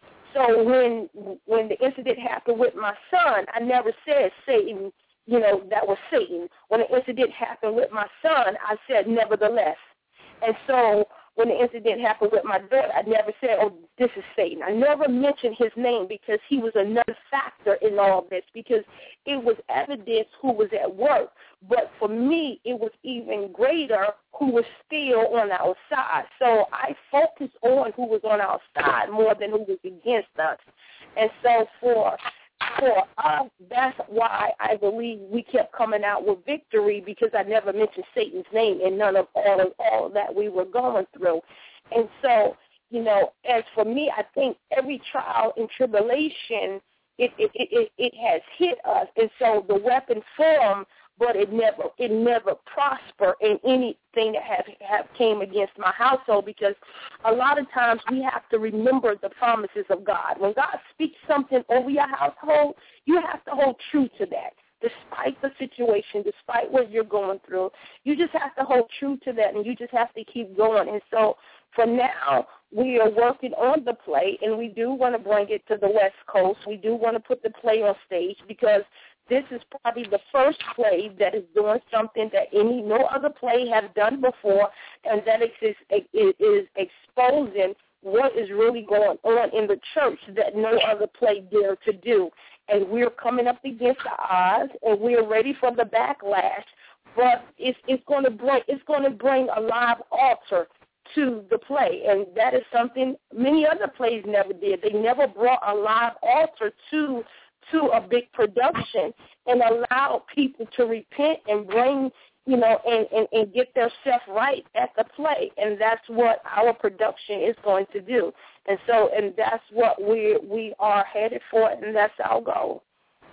C: So when when the incident happened with my son, I never said Satan, you know, that was Satan. When the incident happened with my son, I said nevertheless. And so when the incident happened with my daughter, I never said, oh, this is Satan. I never mentioned his name because he was another factor in all this because it was evidence who was at work. But for me, it was even greater who was still on our side. So I focused on who was on our side more than who was against us. And so for For us, that's why I believe we kept coming out with victory because I never mentioned Satan's name in none of all of all of that we were going through. And so, you know, as for me, I think every trial and tribulation, it it, it, it has hit us. And so the weapon formed, but it never it never prospered in anything that have, have came against my household because a lot of times we have to remember the promises of God. When God speaks something over your household, you have to hold true to that. Despite the situation, despite what you're going through, you just have to hold true to that, and you just have to keep going. And so for now, we are working on the play, and we do want to bring it to the West Coast. We do want to put the play on stage because this is probably the first play that is doing something that any no other play has done before, and that is, is, is exposing what is really going on in the church that no other play dare to do. And we're coming up against the odds, and we're ready for the backlash. But it's, it's going to bring it's going to bring a live altar to the play, and that is something many other plays never did. They never brought a live altar to to a big production and allow people to repent and bring, you know, and, and, and get their stuff right at the play. And that's what our production is going to do. And so, and that's what we we are headed for, and that's our goal.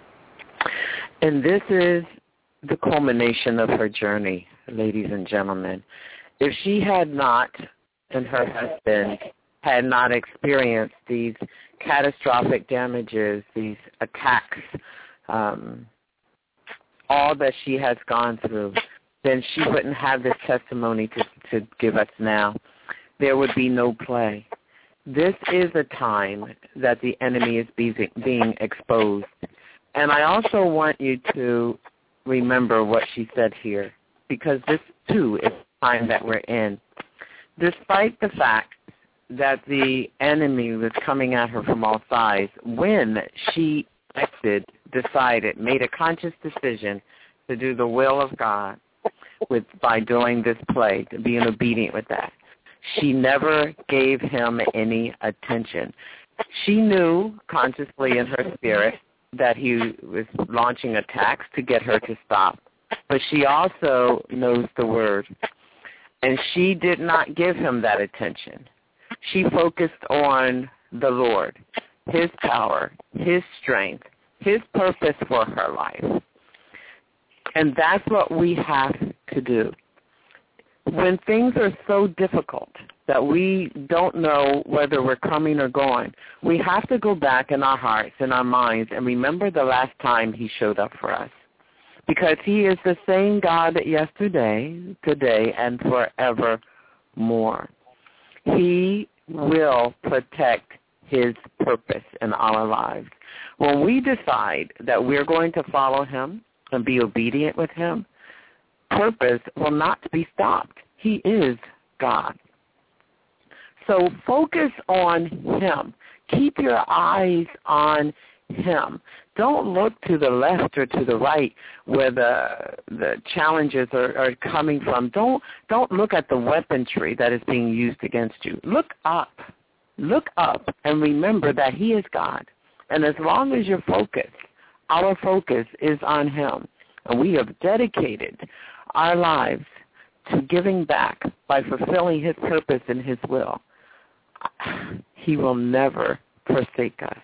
B: And this is the culmination of her journey, ladies and gentlemen. If she had not, and her husband had not experienced these catastrophic damages, these attacks, um, all that she has gone through, then she wouldn't have this testimony to, to give us now. There would be no play. This is a time that the enemy is being, being exposed. And I also want you to remember what she said here, because this, too, is the time that we're in. Despite the fact that the enemy was coming at her from all sides when she acted, decided, made a conscious decision to do the will of God with by doing this play, to being obedient with that. She never gave him any attention. She knew consciously in her spirit that he was launching attacks to get her to stop. But she also knows the word. And she did not give him that attention. She focused on the Lord, his power, his strength, his purpose for her life. And that's what we have to do. When things are so difficult that we don't know whether we're coming or going, we have to go back in our hearts and our minds and remember the last time he showed up for us. Because he is the same God yesterday, today, and forevermore. He will protect his purpose in our lives. When we decide that we're going to follow him and be obedient with him, purpose will not be stopped. He is God. So focus on him. Keep your eyes on him. Don't look to the left or to the right where the the challenges are, are coming from. Don't don't look at the weaponry that is being used against you. Look up. Look up and remember that he is God. And as long as your focus, our focus is on him, and we have dedicated our lives to giving back by fulfilling his purpose and his will, he will never forsake us.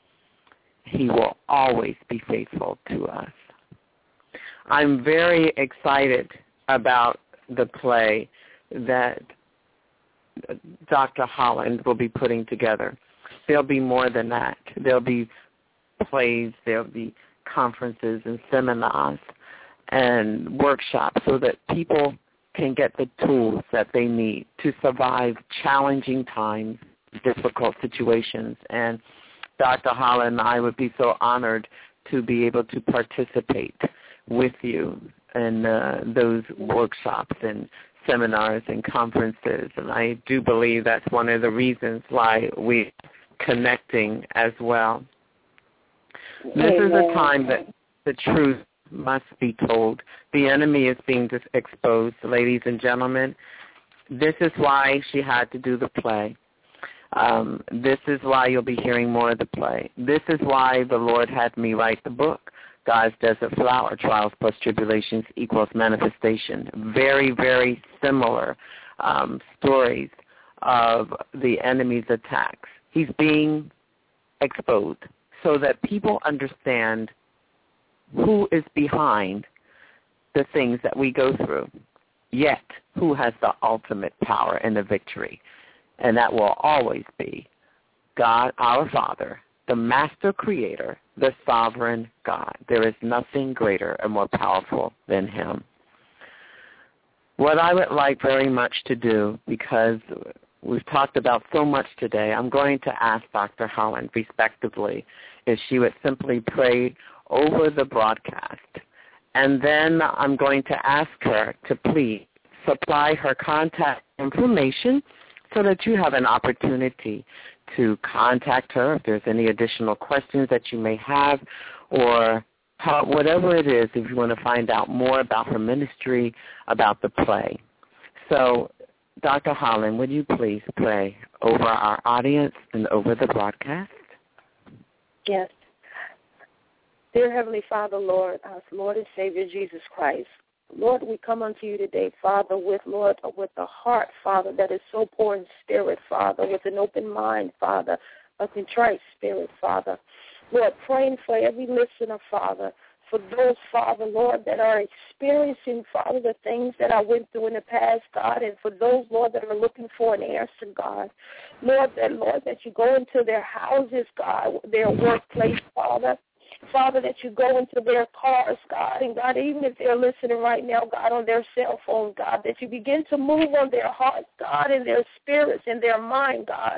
B: He will always be faithful to us. I'm very excited about the play that Doctor Holland will be putting together. There'll be more than that. There'll be plays, there'll be conferences and seminars and workshops so that people can get the tools that they need to survive challenging times, difficult situations. And Doctor Holland and I would be so honored to be able to participate with you in uh, those workshops and seminars and conferences. And I do believe that's one of the reasons why we're connecting as well. This is a time that the truth must be told. The enemy is being exposed, ladies and gentlemen. This is why she had to do the play. Um, this is why you'll be hearing more of the play. This is why the Lord had me write the book, God's Desert Flower, Trials plus Tribulations equals Manifestation. Very, very similar um, stories of the enemy's attacks. He's being exposed so that people understand who is behind the things that we go through, yet who has the ultimate power and the victory. And that will always be God, our Father, the master creator, the sovereign God. There is nothing greater and more powerful than him. What I would like very much to do, because we've talked about so much today, I'm going to ask Doctor Holland, respectively, if she would simply pray over the broadcast. And then I'm going to ask her to please supply her contact information so that you have an opportunity to contact her if there's any additional questions that you may have, or how, whatever it is, if you want to find out more about her ministry, about the play. So, Doctor Holland, would you please pray over our audience and over the broadcast?
C: Yes. Dear Heavenly Father, Lord, our Lord and Savior Jesus Christ, Lord, we come unto you today, Father, with, Lord, with a heart, Father, that is so poor in spirit, Father, with an open mind, Father, a contrite spirit, Father. Lord, praying for every listener, Father, for those, Father, Lord, that are experiencing, Father, the things that I went through in the past, God, and for those, Lord, that are looking for an answer, God. Lord, that, Lord, that you go into their houses, God, their workplace, Father. Father, that you go into their cars, God, and God, even if they're listening right now, God, on their cell phone, God, that you begin to move on their hearts, God, and their spirits and their mind, God.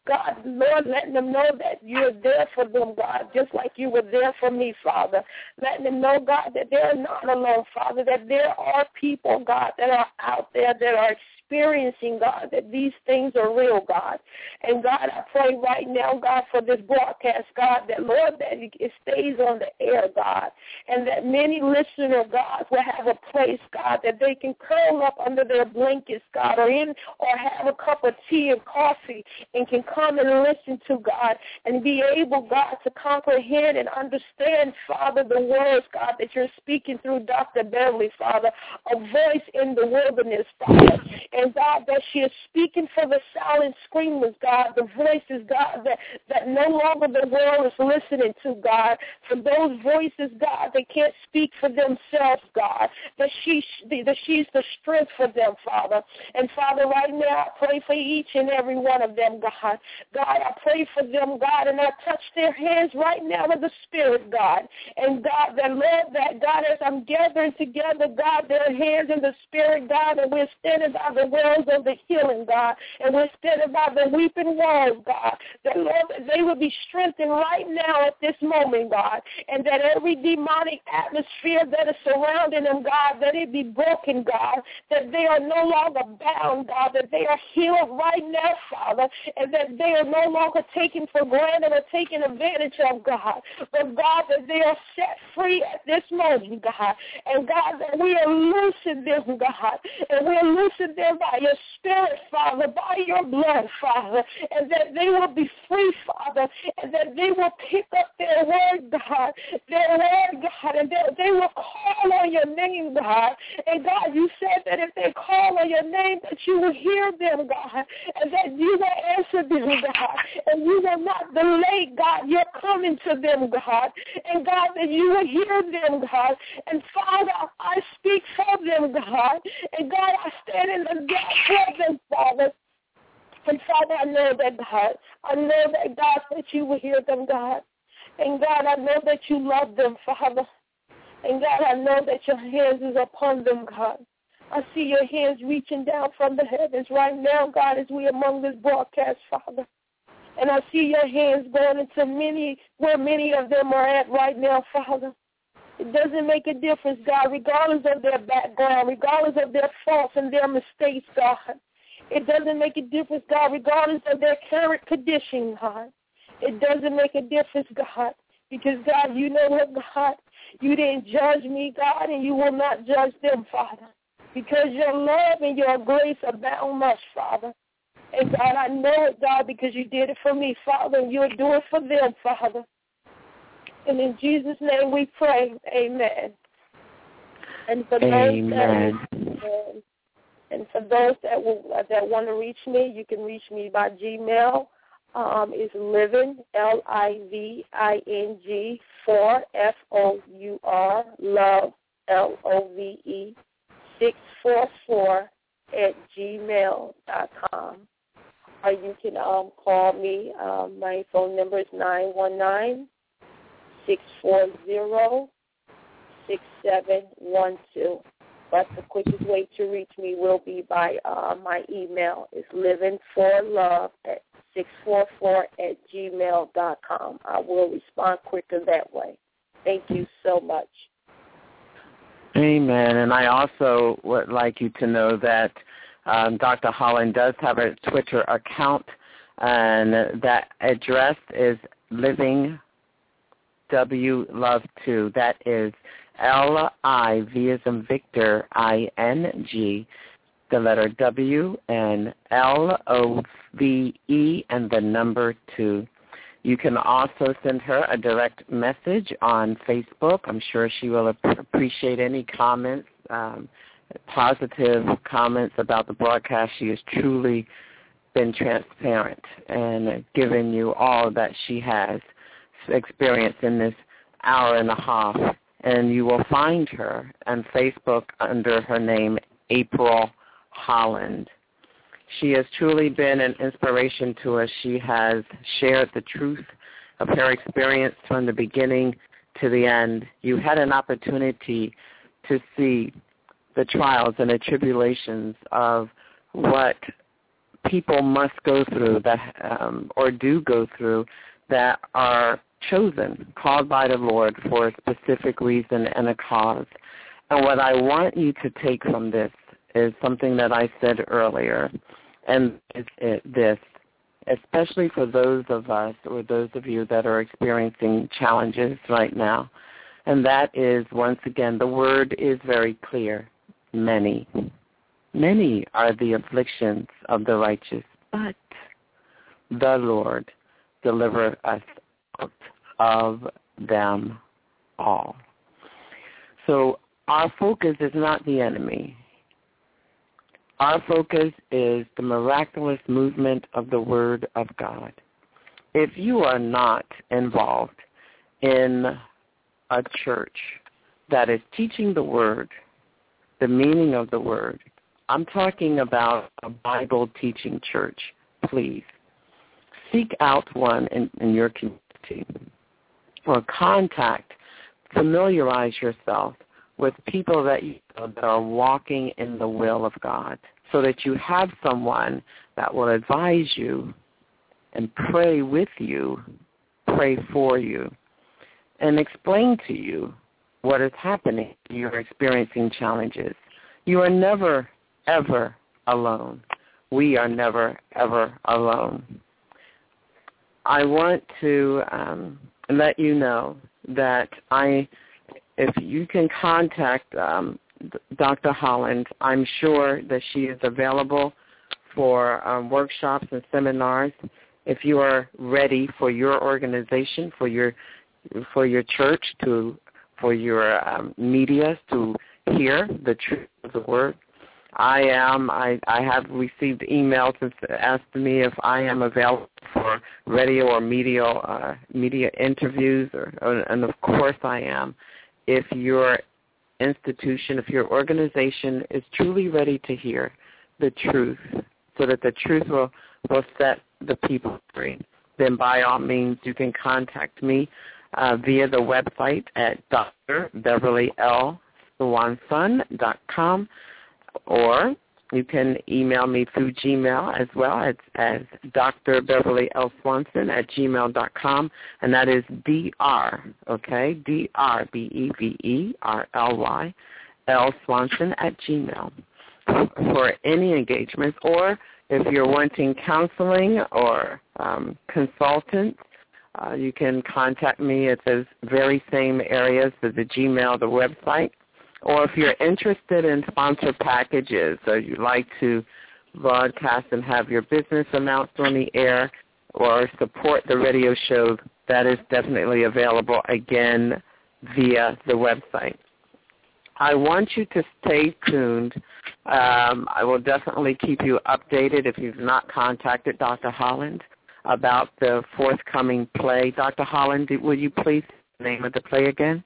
C: God, Lord, letting them know that you're there for them, God, just like you were there for me, Father. Letting them know, God, that they're not alone, Father, that there are people, God, that are out there that are experiencing, God, that these things are real, God. And, God, I pray right now, God, for this broadcast, God, that, Lord, that it stays on the air, God, and that many listener, God, will have a place, God, that they can curl up under their blankets, God, or in or have a cup of tea and coffee and can come and listen to, God, and be able, God, to comprehend and understand, Father, the words, God, that you're speaking through Doctor Beverly, Father, a voice in the wilderness, Father, and, God, that she is speaking for the silent screamers, God, the voices, God, that, that no longer the world is listening to, God, for those voices, God, that can't speak for themselves, God, that, she, that she's the strength for them, Father. And, Father, right now, I pray for each and every one of them, God. God, I pray for them, God, and I touch their hands right now in the Spirit, God. And, God, that, Lord, that, God, as I'm gathering together, God, their hands in the Spirit, God, and we're standing by the wells of the healing, God, and we're standing by the weeping walls, God, that, Lord, that they will be strengthened right now at this moment, God, and that every demonic atmosphere that is surrounding them, God, that it be broken, God, that they are no longer bound, God, that they are healed right now, Father, and that they are no longer taken for granted or taken advantage of, God, but, God, that they are set free at this moment, God, and, God, that we are loosing them, God, and we are loosing them by your Spirit, Father, by your blood, Father, and that they will be free, Father, and that they will pick up their word, God, their word, God, and that they will call on your name, God, and, God, you said that if they call on your name, that you will hear them, God, and that you will answer them, God, and you will not delay, God, your coming to them, God, and, God, that you will hear them, God, and, Father, I speak for them, God, and, God, I stand in the gap for them, Father, and, Father, I know that, God, I know that, God, that you will hear them, God, and, God, I know that you love them, Father, and, God, I know that your hands is upon them, God. I see your hands reaching down from the heavens right now, God, as we among this broadcast, Father. And I see your hands going into many, where many of them are at right now, Father. It doesn't make a difference, God, regardless of their background, regardless of their faults and their mistakes, God. It doesn't make a difference, God, regardless of their current condition, God. It doesn't make a difference, God, because, God, you know what, God? You didn't judge me, God, and you will not judge them, Father, because your love and your grace abound much, Father. And, God, I know it, God, because you did it for me, Father, and you'll do it for them, Father. And in Jesus' name we pray, amen. And for
B: amen.
C: those that and for those that will, that want to reach me, you can reach me by Gmail. Um, it's living, L I V I N G, four, F O U R, love, L O V E, six four four at gmail dot com. Or you can um, call me. Um, my phone number is nine one nine, six four zero, six seven one two. But the quickest way to reach me will be by uh, my email. It's living for love at six four four at gmail dot com. I will respond quicker that way. Thank you so much.
B: Amen. And I also would like you to know that um, Doctor Holland does have a Twitter account, and that address is Living W Love two. That is L I V as in Victor, I N G, the letter W, and L O V E, and the number two. You can also send her a direct message on Facebook. I'm sure she will appreciate any comments, um, positive comments about the broadcast. She has truly been transparent and given you all that she has experienced in this hour and a half. And you will find her on Facebook under her name, April Holland. She has truly been an inspiration to us. She has shared the truth of her experience from the beginning to the end. You had an opportunity to see the trials and the tribulations of what people must go through that, um, or do go through, that are chosen, called by the Lord for a specific reason and a cause. And what I want you to take from this is something that I said earlier, and it's it, this, especially for those of us or those of you that are experiencing challenges right now, and that is, once again, the word is very clear, many. Many are the afflictions of the righteous, but the Lord deliver us out of them all. So our focus is not the enemy. Our focus is the miraculous movement of the Word of God. If you are not involved in a church that is teaching the Word, the meaning of the Word, I'm talking about a Bible teaching church, please seek out one in, in your community, or contact, familiarize yourself with people that you know that are walking in the will of God, so that you have someone that will advise you and pray with you, pray for you, and explain to you what is happening. You're experiencing challenges. You are never, ever alone. We are never, ever alone. I want to um, let you know that I, if you can contact um, Doctor Holland, I'm sure that she is available for um, workshops and seminars. If you are ready for your organization, for your for your church, to for your um, media to hear the truth of the word, I am. I, I have received emails and asked me if I am available for radio or media uh, media interviews, or, or, and of course I am. If your institution, if your organization is truly ready to hear the truth, so that the truth will, will set the people free, then by all means you can contact me uh, via the website at D R Beverly L Swanson dot com, or you can email me through Gmail as well. It's as Doctor Beverly L Swanson at gmail dot com, and that is D R, okay, D R, B E V E R L Y, L Swanson at Gmail for any engagements. Or if you're wanting counseling or um, consultants, uh, you can contact me at those very same areas as the Gmail, the website. Or if you're interested in sponsor packages, or you'd like to broadcast and have your business announced on the air, or support the radio show, that is definitely available, again, via the website. I want you to stay tuned. Um, I will definitely keep you updated if you've not contacted Doctor Holland about the forthcoming play. Doctor Holland, will you please say the name of the play again?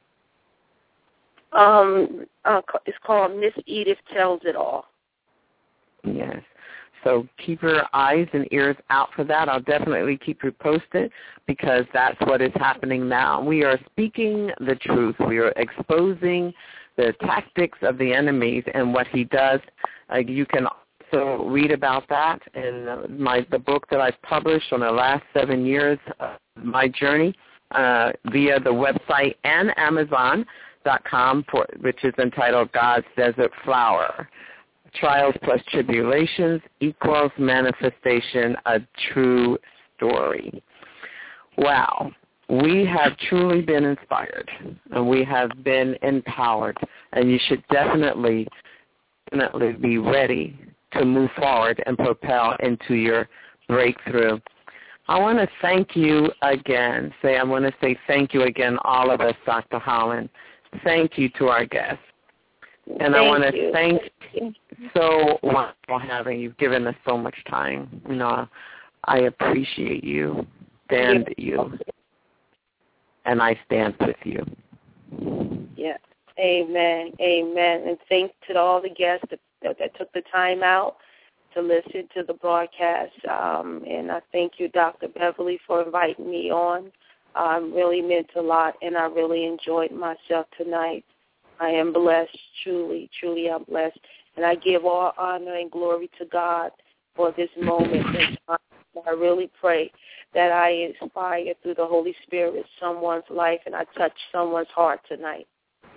C: Um, uh, it's called Miss Edith Tells It All.
B: Yes. So keep your eyes and ears out for that. I'll definitely keep you posted, because that's what is happening now. We are speaking the truth. We are exposing the tactics of the enemies and what he does. Uh, you can also read about that in my the book that I've published on the last seven years of my journey uh, via the website and Amazon. Dot com, for, which is entitled God's Desert Flower, Trials Plus Tribulations Equals Manifestation, a True Story. Wow. We have truly been inspired, and we have been empowered, and you should definitely, definitely be ready to move forward and propel into your breakthrough. I want to thank you again. Say, I want to say thank you again, all of us, Doctor Holland. Thank you to our guests. And
C: thank
B: I want to
C: you.
B: thank you so much for having you, given us so much time. You know, I appreciate you, stand you, and I stand with you.
C: Yeah. Amen. Amen. And thanks to all the guests that, that, that took the time out to listen to the broadcast. Um, and I thank you, Doctor Beverly, for inviting me on. Um, really meant a lot, and I really enjoyed myself tonight. I am blessed, truly, truly I'm blessed. And I give all honor and glory to God for this moment in time. I really pray that I inspire through the Holy Spirit someone's life and I touch someone's heart tonight.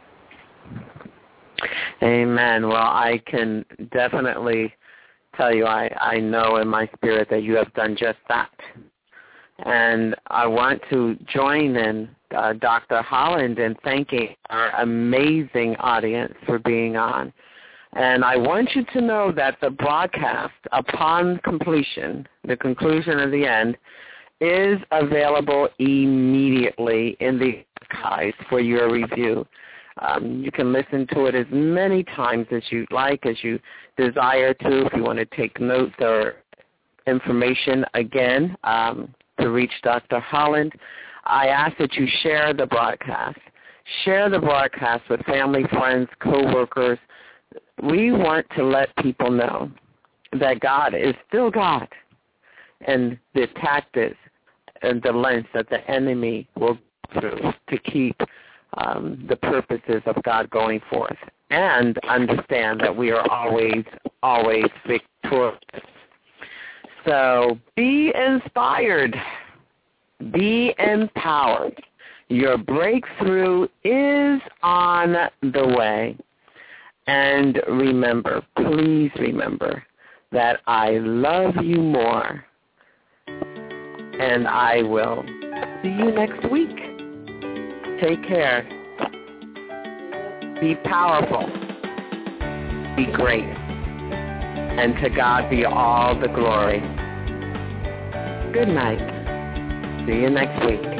B: Amen. Well, I can definitely tell you, I, I know in my spirit that you have done just that. And I want to join in uh, Doctor Holland in thanking our amazing audience for being on. And I want you to know that the broadcast, upon completion, the conclusion of the end, is available immediately in the archives for your review. Um, you can listen to it as many times as you like, as you desire to. If you want to take notes or information again um, to reach Doctor Holland, I ask that you share the broadcast. Share the broadcast with family, friends, coworkers. We want to let people know that God is still God, and the tactics and the lengths that the enemy will go through to keep um, the purposes of God going forth, and understand that we are always, always victorious. So be inspired. Be empowered. Your breakthrough is on the way. And remember, please remember that I love you more. And I will see you next week. Take care. Be powerful. Be great. And to God be all the glory. Good night. See you next week.